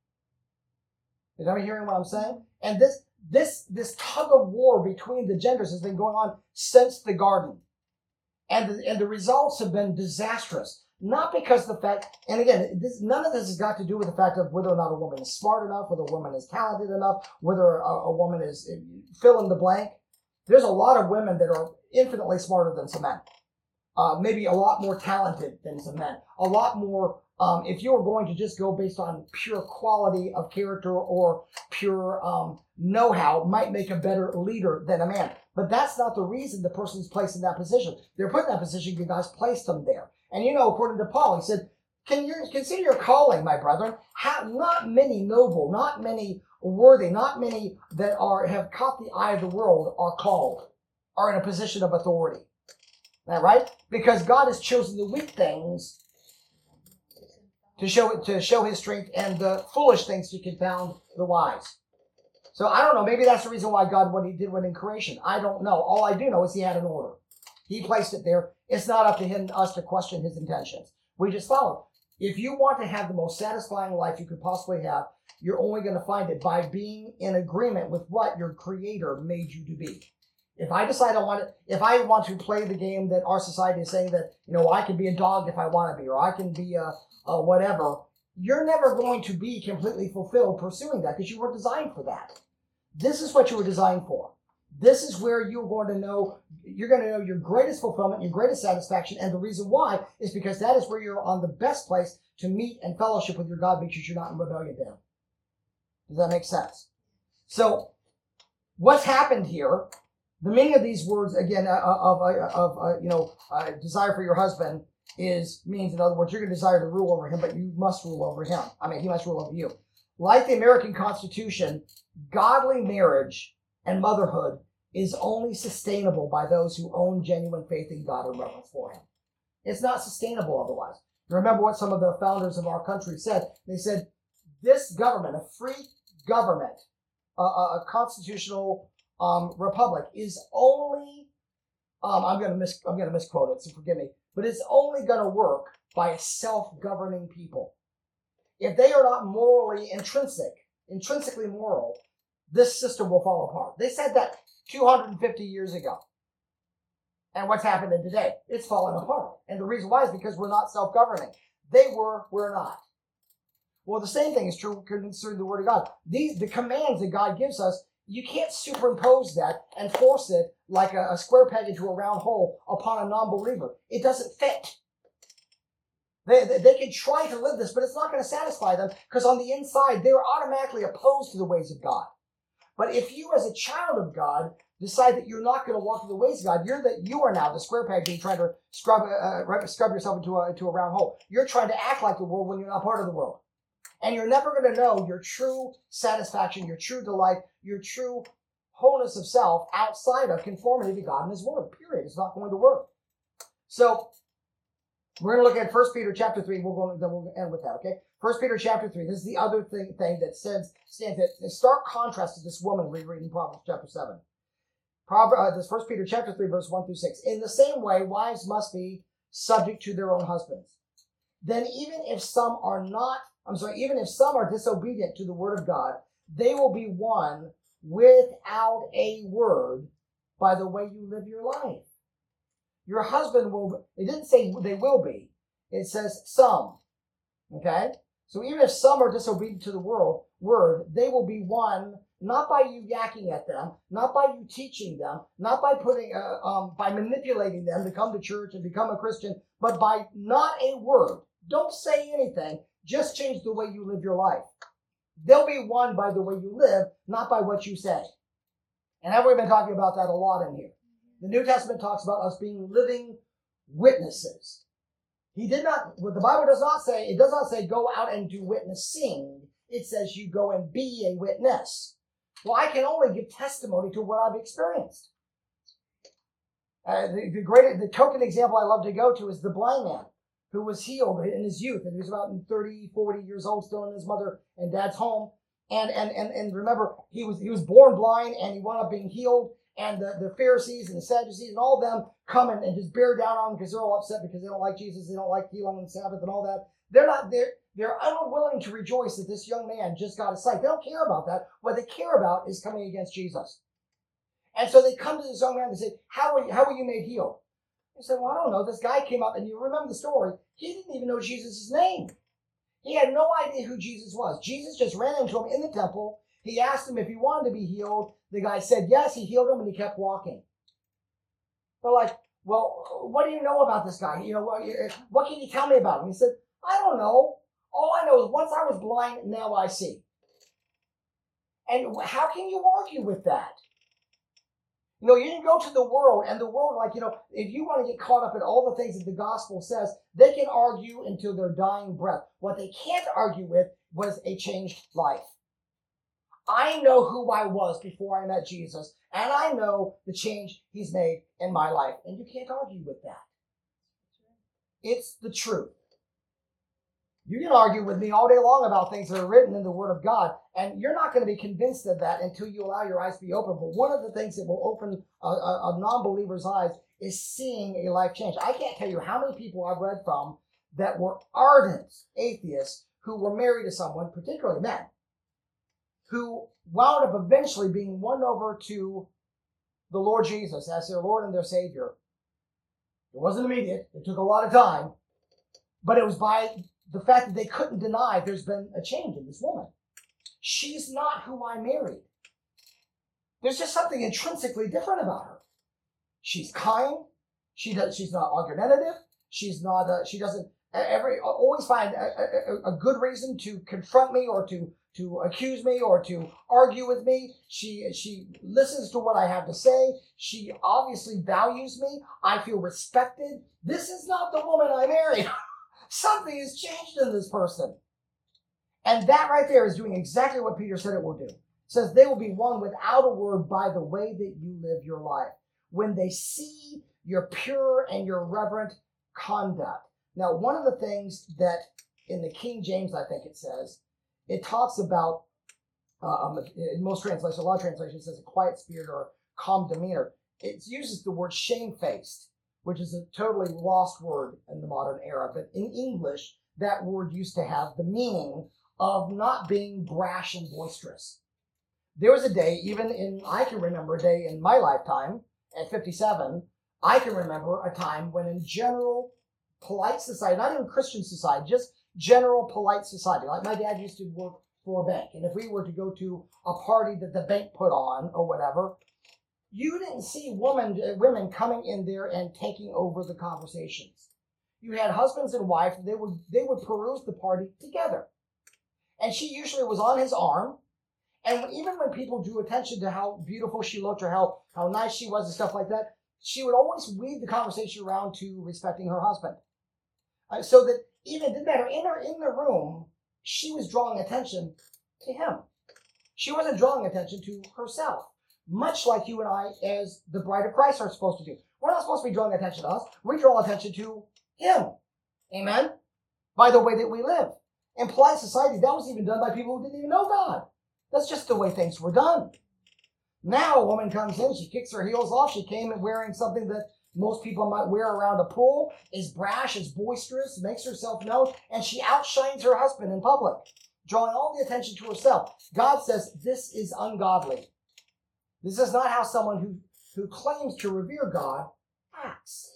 Is everybody hearing what I'm saying? And this, this, this tug of war between the genders has been going on since the garden. And the, and the results have been disastrous. Not because the fact, and again, this, none of this has got to do with the fact of whether or not a woman is smart enough, whether a woman is talented enough, whether a, a woman is, fill in the blank. There's a lot of women that are infinitely smarter than some men. Uh, maybe a lot more talented than some men. A lot more, um, if you were going to just go based on pure quality of character or pure um, know-how, might make a better leader than a man. But that's not the reason the person's placed in that position. They're put in that position because God's placed them there. And you know, according to Paul, he said, Can you consider your calling, my brethren? Have not many noble, not many worthy, not many that are have caught the eye of the world are called, are in a position of authority. Is that right? Because God has chosen the weak things to show to show his strength and the foolish things to confound the wise. So I don't know, maybe that's the reason why God, what he did within creation. I don't know. All I do know is he had an order. He placed it there. It's not up to him, us to question his intentions. We just follow. If you want to have the most satisfying life you could possibly have, you're only going to find it by being in agreement with what your creator made you to be. If I decide I want to, if I want to play the game that our society is saying that, you know, I can be a dog if I want to be, or I can be a, a whatever, you're never going to be completely fulfilled pursuing that because you weren't designed for that. This is what you were designed for. This is where you're going to know, you're going to know your greatest fulfillment, your greatest satisfaction. And the reason why is because that is where you're on the best place to meet and fellowship with your God because you're not in rebellion to him. Does that make sense? So what's happened here, the meaning of these words, again, uh, of, uh, of uh, you know, uh, desire for your husband is, means, in other words, you're going to desire to rule over him, but you must rule over him. I mean, he must rule over you. Like the American Constitution, godly marriage and motherhood is only sustainable by those who own genuine faith in God and reverence for him. It's not sustainable otherwise. You remember what some of the founders of our country said? They said, this government, a free government, a, a, a constitutional um, republic, is only, um, I'm going to mis- I'm going to misquote it, so forgive me, but it's only going to work by a self-governing people. If they are not morally intrinsic, intrinsically moral, this system will fall apart. They said that two hundred fifty years ago. And what's happening today? It's falling apart. And the reason why is because we're not self-governing. They were, we're not. Well, the same thing is true concerning the Word of God. These, the commands that God gives us, you can't superimpose that and force it like a, a square peg into a round hole upon a non-believer. It doesn't fit. They, they, they can try to live this, but it's not going to satisfy them because on the inside, they're automatically opposed to the ways of God. But if you as a child of God decide that you're not going to walk in the ways of God, you're that you are now the square peg being trying to scrub, uh, scrub yourself into a, into a round hole. You're trying to act like the world when you're not part of the world. And you're never going to know your true satisfaction, your true delight, your true wholeness of self outside of conformity to God and His Word, period. It's not going to work. So, we're going to look at First Peter chapter three. We're going to, then we'll end with that, okay? First Peter chapter three. This is the other thing, thing that stands, stands in stark contrast to this woman we read in Proverbs chapter seven. Proverbs, uh, this First Peter chapter three, verse one through six. In the same way, wives must be subject to their own husbands. Then even if some are not, I'm sorry, even if some are disobedient to the word of God, they will be won without a word by the way you live your life. Your husband will, it didn't say they will be. It says some. Okay? So even if some are disobedient to the world, word, they will be won not by you yakking at them, not by you teaching them, not by putting, uh, um, by manipulating them to come to church and become a Christian, but by not a word. Don't say anything. Just change the way you live your life. They'll be won by the way you live, not by what you say. And we've been talking about that a lot in here. The New Testament talks about us being living witnesses. He did not, what the Bible does not say, it does not say go out and do witnessing. It says you go and be a witness. Well, I can only give testimony to what I've experienced. Uh, the, the great, the token example I love to go to is the blind man who was healed in his youth, and he was about thirty, forty years old, still in his mother and dad's home. And and and and remember, he was he was born blind, and he wound up being healed. And the, the Pharisees and the Sadducees and all of them come in and just bear down on him because they're all upset because they don't like Jesus, they don't like healing on the Sabbath and all that. They're not they're they're unwilling to rejoice that this young man just got his sight. They don't care about that. What they care about is coming against Jesus. And so they come to this young man and say, How were you, how were you made healed? He said, Well, I don't know. This guy came up, and you remember the story. He didn't even know Jesus' name. He had no idea who Jesus was. Jesus just ran into him in the temple. He asked him if he wanted to be healed. The guy said yes. He healed him, and he kept walking. They're like, well, what do you know about this guy? You know, what, what can you tell me about him? He said, I don't know. All I know is once I was blind, now I see. And how can you argue with that? You know, you can go to the world, and the world, like, you know, if you want to get caught up in all the things that the gospel says, they can argue until their dying breath. What they can't argue with was a changed life. I know who I was before I met Jesus, and I know the change He's made in my life, and you can't argue with that. It's the truth. You can argue with me all day long about things that are written in the Word of God, and you're not going to be convinced of that until you allow your eyes to be open. But one of the things that will open a, a, a non-believer's eyes is seeing a life change. I can't tell you how many people I've read from that were ardent atheists who were married to someone, particularly men, who wound up eventually being won over to the Lord Jesus as their Lord and their Savior. It wasn't immediate. It took a lot of time. But it was by the fact that they couldn't deny there's been a change in this woman. She's not who I married. There's just something intrinsically different about her. She's kind. She does. She's not argumentative. She's not. Uh, she doesn't every always find a, a, a good reason to confront me or to to accuse me or to argue with me. She she listens to what I have to say. She obviously values me. I feel respected. This is not the woman I married. Something has changed in this person. And that right there is doing exactly what Peter said it will do. It says they will be one without a word by the way that you live your life. When they see your pure and your reverent conduct. Now, one of the things that in the King James, I think it says, it talks about, um, in most translations, a lot of translations says a quiet spirit or calm demeanor. It uses the word shamefaced, which is a totally lost word in the modern era. But in English, that word used to have the meaning of not being brash and boisterous. There was a day, even in, I can remember a day in my lifetime, at fifty-seven, I can remember a time when in general polite society, not even Christian society, just general polite society. Like my dad used to work for a bank. And if we were to go to a party that the bank put on or whatever, you didn't see women, women coming in there and taking over the conversations. You had husbands and wife. They would, they would peruse the party together. And she usually was on his arm. And even when people drew attention to how beautiful she looked or how, how nice she was and stuff like that, she would always weave the conversation around to respecting her husband. Uh, so that even, it didn't matter, in, her, in the room, she was drawing attention to him. She wasn't drawing attention to herself. Much like you and I, as the bride of Christ, are supposed to do. We're not supposed to be drawing attention to us. We draw attention to him. Amen? By the way that we live. In polite society, that was even done by people who didn't even know God. That's just the way things were done. Now a woman comes in, she kicks her heels off. She came in wearing something that most people might wear around a pool, is brash, is boisterous, makes herself known, and she outshines her husband in public, drawing all the attention to herself. God says this is ungodly. This is not how someone who, who claims to revere God acts.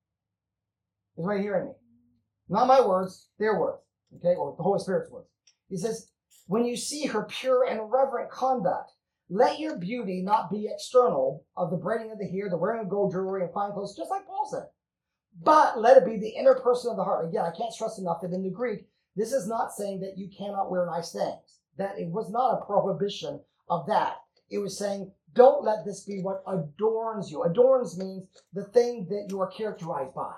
Is anybody hearing me? Not my words, their words, okay, or the Holy Spirit's words. He says, when you see her pure and reverent conduct, let your beauty not be external, of the braiding of the hair, the wearing of gold jewelry and fine clothes, just like Paul said. But let it be the inner person of the heart. Again, I can't stress enough that in the Greek, this is not saying that you cannot wear nice things. That it was not a prohibition of that. It was saying, don't let this be what adorns you. Adorns means the thing that you are characterized by.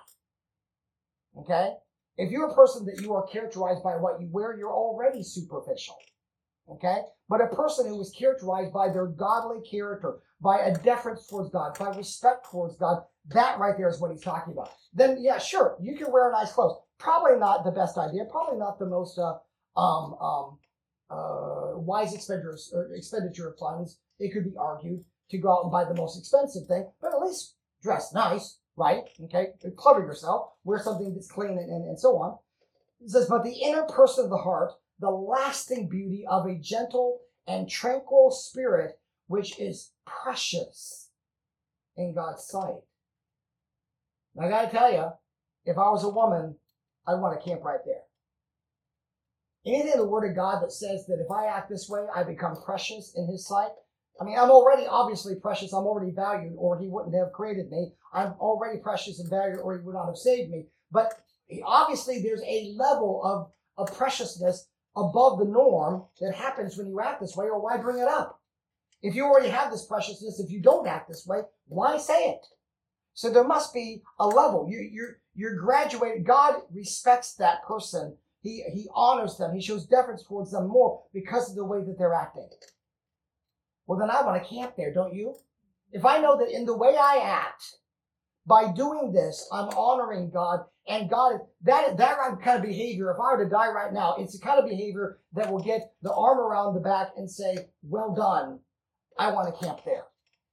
Okay? If you're a person that you are characterized by what you wear, you're already superficial. Okay? But a person who is characterized by their godly character, by a deference towards God, by respect towards God, that right there is what he's talking about. Then, yeah, sure, you can wear nice clothes. Probably not the best idea. Probably not the most uh, um, um, uh, wise expenditures or expenditure of funds. It could be argued to go out and buy the most expensive thing, but at least dress nice, right? Okay, cover yourself, wear something that's clean, and, and, and so on. It says, but the inner person of the heart, the lasting beauty of a gentle and tranquil spirit, which is precious in God's sight. Now, I gotta tell you, if I was a woman, I'd want to camp right there. Anything in the Word of God that says that if I act this way, I become precious in His sight. I mean, I'm already obviously precious. I'm already valued, or He wouldn't have created me. I'm already precious and valued, or He would not have saved me. But obviously, there's a level of, of preciousness above the norm that happens when you act this way, or why bring it up? If you already have this preciousness, if you don't act this way, why say it? So there must be a level. You, you're, you're graduated. God respects that person. He, he honors them. He shows deference towards them more because of the way that they're acting. Well, then I want to camp there, don't you? If I know that in the way I act, by doing this, I'm honoring God, and God, that, that kind of behavior, if I were to die right now, it's the kind of behavior that will get the arm around the back and say, well done, I want to camp there.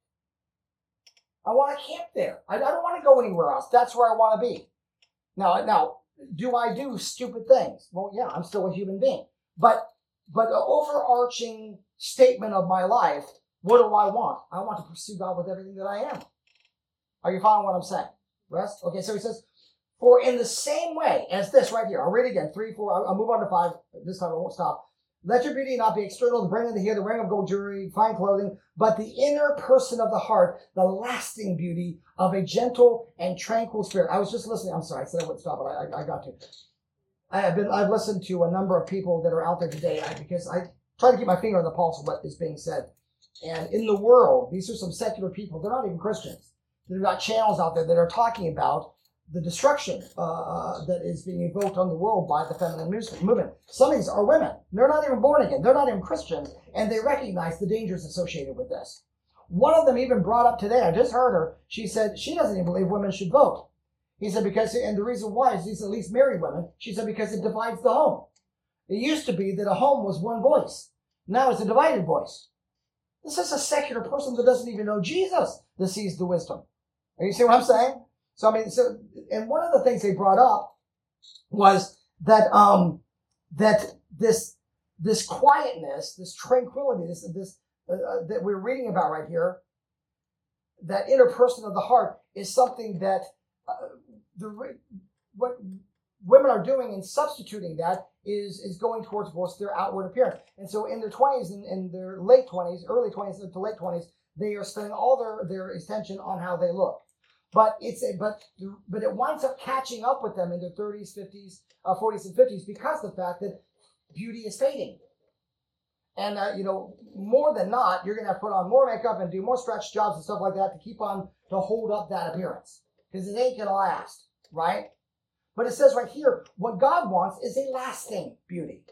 I want to camp there. I, I don't want to go anywhere else. That's where I want to be. Now, now, do I do stupid things? Well, yeah, I'm still a human being. But, but the overarching statement of my life, what do I want? I want to pursue God with everything that I am. Are you following what I'm saying? Rest? Okay, so he says, for in the same way as this right here, I'll read it again, three, four, I'll, I'll move on to five. This time I won't stop. Let your beauty not be external, the bringing of the hair, the wearing of gold jewelry, fine clothing, but the inner person of the heart, the lasting beauty of a gentle and tranquil spirit. I was just listening. I'm sorry, I said I wouldn't stop, but I, I, I got to. I have been, I've listened to a number of people that are out there today I, because I trying to keep my finger on the pulse of what is being said. And in the world, these are some secular people. They're not even Christians. They've got channels out there that are talking about the destruction uh, that is being evoked on the world by the feminine movement. Some of these are women. They're not even born again. They're not even Christians, and they recognize the dangers associated with this. One of them even brought up today, I just heard her, she said she doesn't even believe women should vote. He said because, and the reason why is these at least married women, she said because it divides the home. It used to be that a home was one voice. Now it's a divided voice. This is a secular person that doesn't even know Jesus that sees the wisdom. And you see what I'm saying? So, I mean, so, and one of the things they brought up was that, um, that this, this quietness, this tranquility, this, this, uh, that we're reading about right here, that inner person of the heart is something that, uh, the, what women are doing in substituting that is, is going towards, of course, their outward appearance. And so in their twenties and in their late twenties, early twenties to late twenties, they are spending all their, their attention on how they look. But it's a, but but it winds up catching up with them in their thirties, fifties, uh, forties, and fifties because of the fact that beauty is fading. And uh, you know, more than not, you're going to have to put on more makeup and do more stretch jobs and stuff like that to keep on to hold up that appearance because it ain't going to last, right? But it says right here, what God wants is a lasting beauty,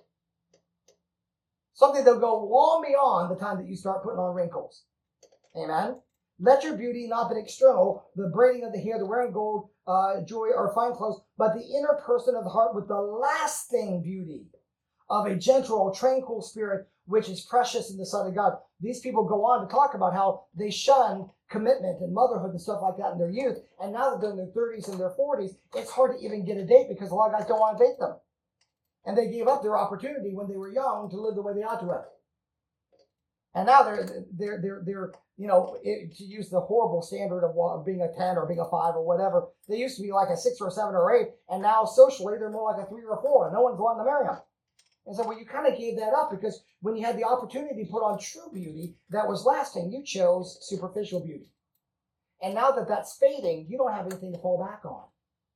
something that'll go long beyond the time that you start putting on wrinkles. Amen. Let your beauty not be external, the braiding of the hair, the wearing gold, uh, jewelry, or fine clothes, but the inner person of the heart with the lasting beauty of a gentle, tranquil spirit, which is precious in the sight of God. These people go on to talk about how they shunned commitment and motherhood and stuff like that in their youth, and now that they're in their thirties and their forties, it's hard to even get a date because a lot of guys don't want to date them. And they gave up their opportunity when they were young to live the way they ought to have. And now they're, they're, they're, they're you know, it, to use the horrible standard of, of being a ten or being a five or whatever, they used to be like a six or a seven or eight, and now socially they're more like a three or a four, and no one's wanting to marry them. And so, well, you kind of gave that up because when you had the opportunity to put on true beauty that was lasting, you chose superficial beauty. And now that that's fading, you don't have anything to fall back on.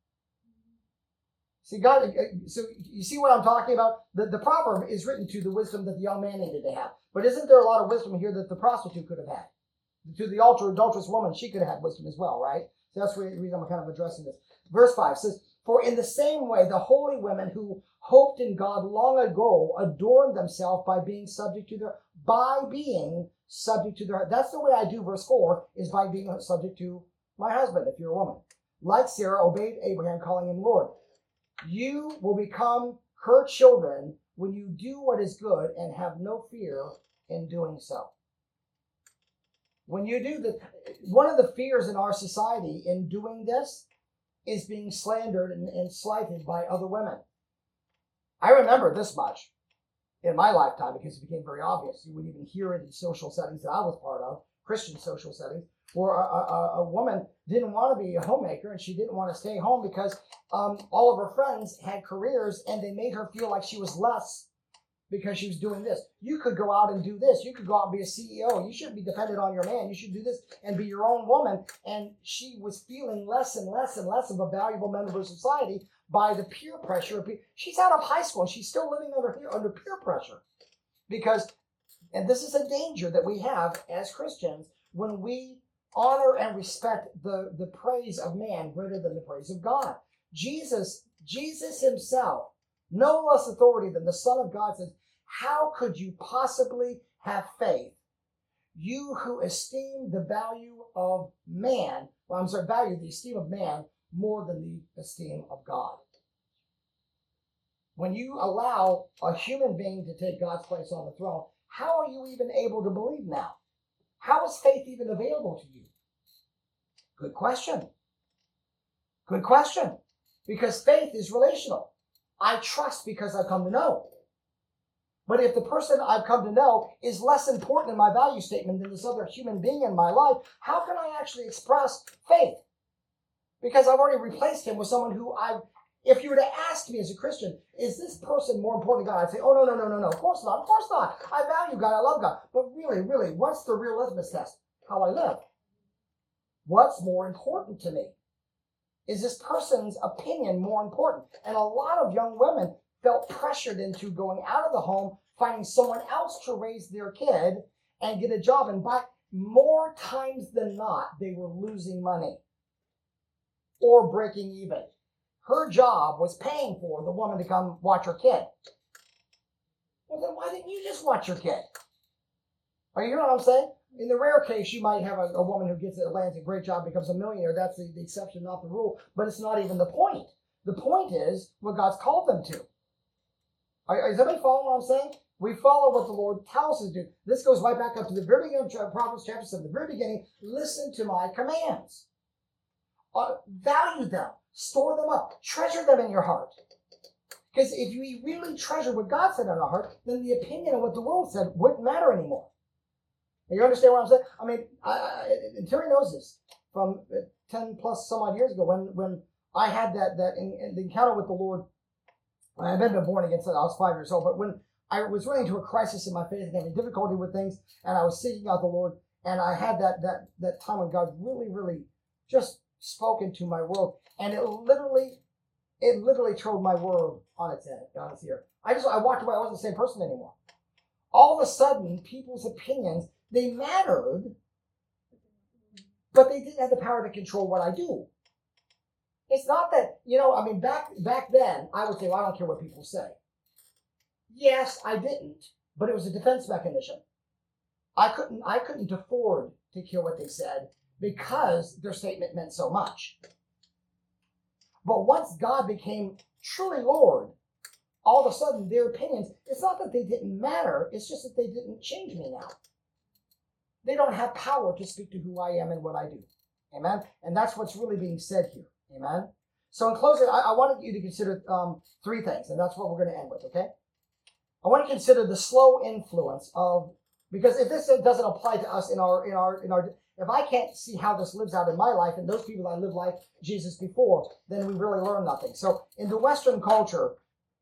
See, God, so you see what I'm talking about? The, the proverb is written to the wisdom that the young man needed to have. But isn't there a lot of wisdom here that the prostitute could have had? To the ultra adulterous woman, she could have had wisdom as well, right? So that's the reason I'm kind of addressing this. Verse five says, for in the same way, the holy women who hoped in God long ago adorned themselves by being subject to their, by being subject to their, that's the way I do verse four, is by being subject to my husband, if you're a woman. Like Sarah obeyed Abraham, calling him Lord. You will become her children when you do what is good and have no fear in doing so. When you do the, one of the fears in our society in doing this is being slandered and, and slighted by other women. I remember this much in my lifetime because it became very obvious. You would even hear it in social settings that I was part of, Christian social settings, where a, a, a woman didn't want to be a homemaker and she didn't want to stay home because um, all of her friends had careers and they made her feel like she was less because she was doing this. You could go out and do this. You could go out and be a C E O. You shouldn't be dependent on your man. You should do this and be your own woman. And she was feeling less and less and less of a valuable member of society by the peer pressure of people. She's out of high school and she's still living under, under peer pressure. Because, and this is a danger that we have as Christians when we honor and respect the, the praise of man greater than the praise of God. Jesus, Jesus himself, no less authority than the Son of God, says, how could you possibly have faith, you who esteem the value of man, well, I'm sorry, value the esteem of man more than the esteem of God? When you allow a human being to take God's place on the throne, how are you even able to believe now? How is faith even available to you? Good question. Good question. Because faith is relational. I trust because I've come to know. But if the person I've come to know is less important in my value statement than this other human being in my life, how can I actually express faith? Because I've already replaced him with someone who I, if you were to ask me as a Christian, is this person more important to God? I'd say, oh, no, no, no, no, no, of course not, of course not. I value God, I love God. But really, really, what's the real litmus test? How I live. What's more important to me? Is this person's opinion more important? And a lot of young women felt pressured into going out of the home finding someone else to raise their kid and get a job. And by more times than not, they were losing money or breaking even. Her job was paying for the woman to come watch her kid. Well, then why didn't you just watch your kid? Are you hearing what I'm saying? In the rare case, you might have a, a woman who gets it, lands a great job, becomes a millionaire. That's the, the exception, not the rule. But it's not even the point. The point is what God's called them to. Are, is everybody following what I'm saying? We follow what the Lord tells us to do. This goes right back up to the very beginning of Proverbs chapter seven, the very beginning. Listen to my commands. Uh, value them. Store them up. Treasure them in your heart. Because if we really treasure what God said in our heart, then the opinion of what the world said wouldn't matter anymore. You understand what I'm saying? I mean, I, I, and Terry knows this from ten plus some odd years ago when, when I had that, that in, in the encounter with the Lord. I've been born again since I was five years old, but when I was running into a crisis in my faith and having difficulty with things, and I was seeking out the Lord, and I had that that that time when God really, really just spoke into my world, and it literally, it literally turned my world on its head, on its ear. I just, I walked away, I wasn't the same person anymore. All of a sudden, people's opinions, they mattered, but they didn't have the power to control what I do. It's not that, you know, I mean, back back then, I would say, well, I don't care what people say. Yes, I didn't, but it was a defense mechanism. I couldn't, I couldn't afford to care what they said because their statement meant so much. But once God became truly Lord, all of a sudden their opinions, it's not that they didn't matter, it's just that they didn't change me now. They don't have power to speak to who I am and what I do. Amen? And that's what's really being said here. Amen? So in closing, I, I wanted you to consider um, three things, and that's what we're going to end with, okay? I want to consider the slow influence of, because if this doesn't apply to us in our, in our, in our, if I can't see how this lives out in my life and those people that live like Jesus before, then we really learn nothing. So in the Western culture,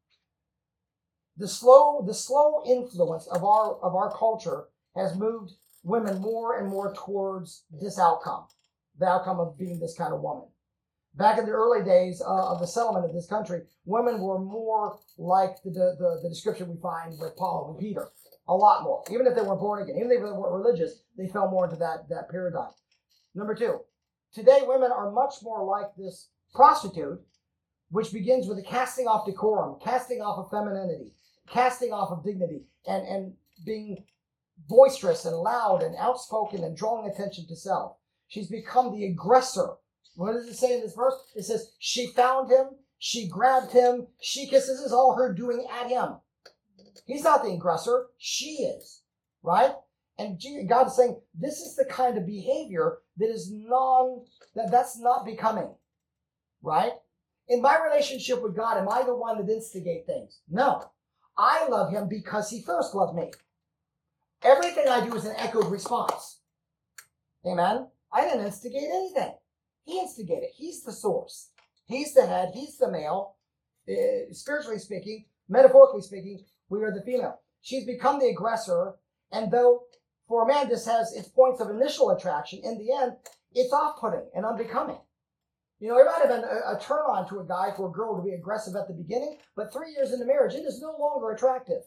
the slow, the slow influence of our, of our culture has moved women more and more towards this outcome, the outcome of being this kind of woman. Back in the early days uh, of the settlement of this country, women were more like the, the, the description we find with Paul and Peter. A lot more. Even if they weren't born again, even if they weren't religious, they fell more into that, that paradigm. Number two, today women are much more like this prostitute, which begins with a casting off decorum, casting off of femininity, casting off of dignity, and, and being boisterous and loud and outspoken and drawing attention to self. She's become the aggressor. What does it say in this verse? It says, she found him, she grabbed him, she kissed. This is all her doing at him. He's not the aggressor, she is, right? And God is saying, this is the kind of behavior that is non, that that's not becoming, right? In my relationship with God, am I the one that instigate things? No. I love him because he first loved me. Everything I do is an echoed response. Amen? I didn't instigate anything. He instigated. He's the source. He's the head. He's the male. Uh, spiritually speaking, metaphorically speaking, we are the female. She's become the aggressor, and though for a man this has its points of initial attraction, in the end, it's off-putting and unbecoming. You know, it might have been a, a turn-on to a guy for a girl to be aggressive at the beginning, but three years into marriage, it is no longer attractive.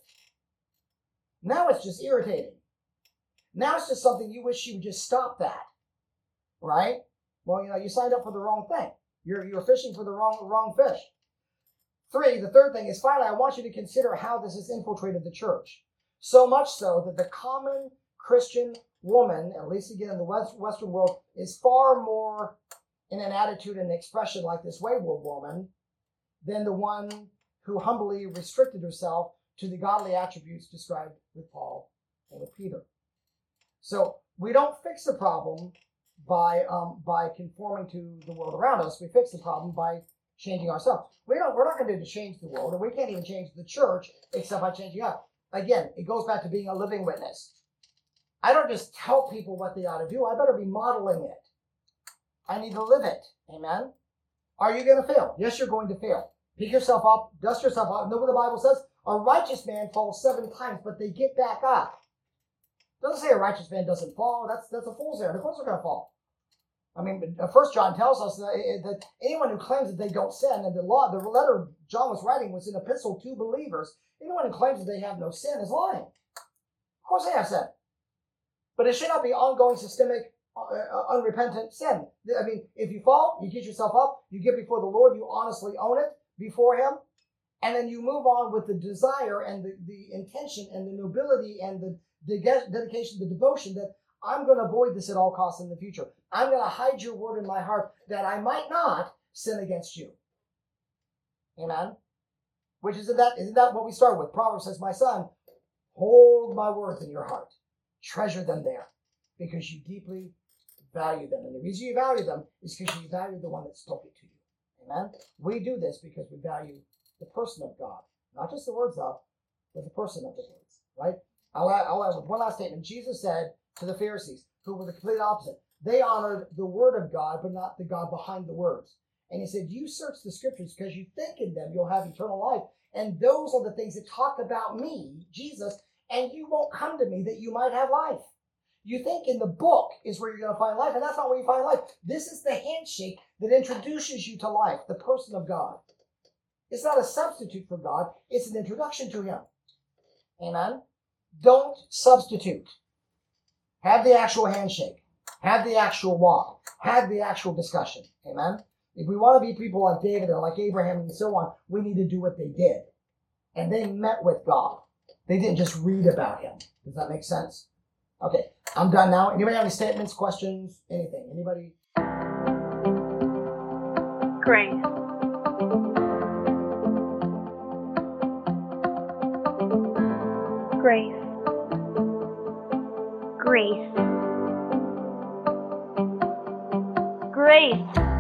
Now it's just irritating. Now it's just something you wish you would just stop that, right? Well, you know, you signed up for the wrong thing. You're you're fishing for the wrong wrong fish. Three, the third thing is, finally, I want you to consider how this has infiltrated the church. So much so that the common Christian woman, at least again in the West, Western world, is far more in an attitude and expression like this wayward woman than the one who humbly restricted herself to the godly attributes described with Paul and with Peter. So we don't fix the problem by um, by conforming to the world around us. We fix the problem by changing ourselves. We don't, we're not going to do to change the world, and we can't even change the church except by changing us. Again, it goes back to being a living witness. I don't just tell people what they ought to do. I better be modeling it. I need to live it. Amen? Are you going to fail? Yes, you're going to fail. Pick yourself up, dust yourself up. Know what the Bible says? A righteous man falls seven times, but they get back up. It doesn't say a righteous man doesn't fall. That's that's a fool's errand. Of course they're going to fall. I mean, First John tells us that, that anyone who claims that they don't sin, and the law, the letter John was writing was an epistle to believers. Anyone who claims that they have no sin is lying. Of course, they have sin, but it should not be ongoing, systemic, uh, unrepentant sin. I mean, if you fall, you get yourself up, you get before the Lord, you honestly own it before Him, and then you move on with the desire and the, the intention and the nobility and the, the dedication, the devotion that I'm going to avoid this at all costs in the future. I'm going to hide your word in my heart that I might not sin against you. Amen? Which isn't that, isn't that what we start with? Proverbs says, my son, hold my words in your heart. Treasure them there because you deeply value them. And the reason you value them is because you value the one that spoke it to you. Amen? We do this because we value the person of God. Not just the words of, but the person of the words. Right? I'll add, I'll add one last statement. Jesus said to the Pharisees, who were the complete opposite, they honored the word of God, but not the God behind the words. And he said, you search the scriptures because you think in them you'll have eternal life. And those are the things that talk about me, Jesus, and you won't come to me that you might have life. You think in the book is where you're going to find life, and that's not where you find life. This is the handshake that introduces you to life, the person of God. It's not a substitute for God. It's an introduction to Him. Amen? Don't substitute. Have the actual handshake. Have the actual walk. Have the actual discussion. Amen? If we want to be people like David or like Abraham and so on, we need to do what they did. And they met with God. They didn't just read about Him. Does that make sense? Okay, I'm done now. Anybody have any statements, questions, anything? Anybody? Grace. Grace. Grace. Grace.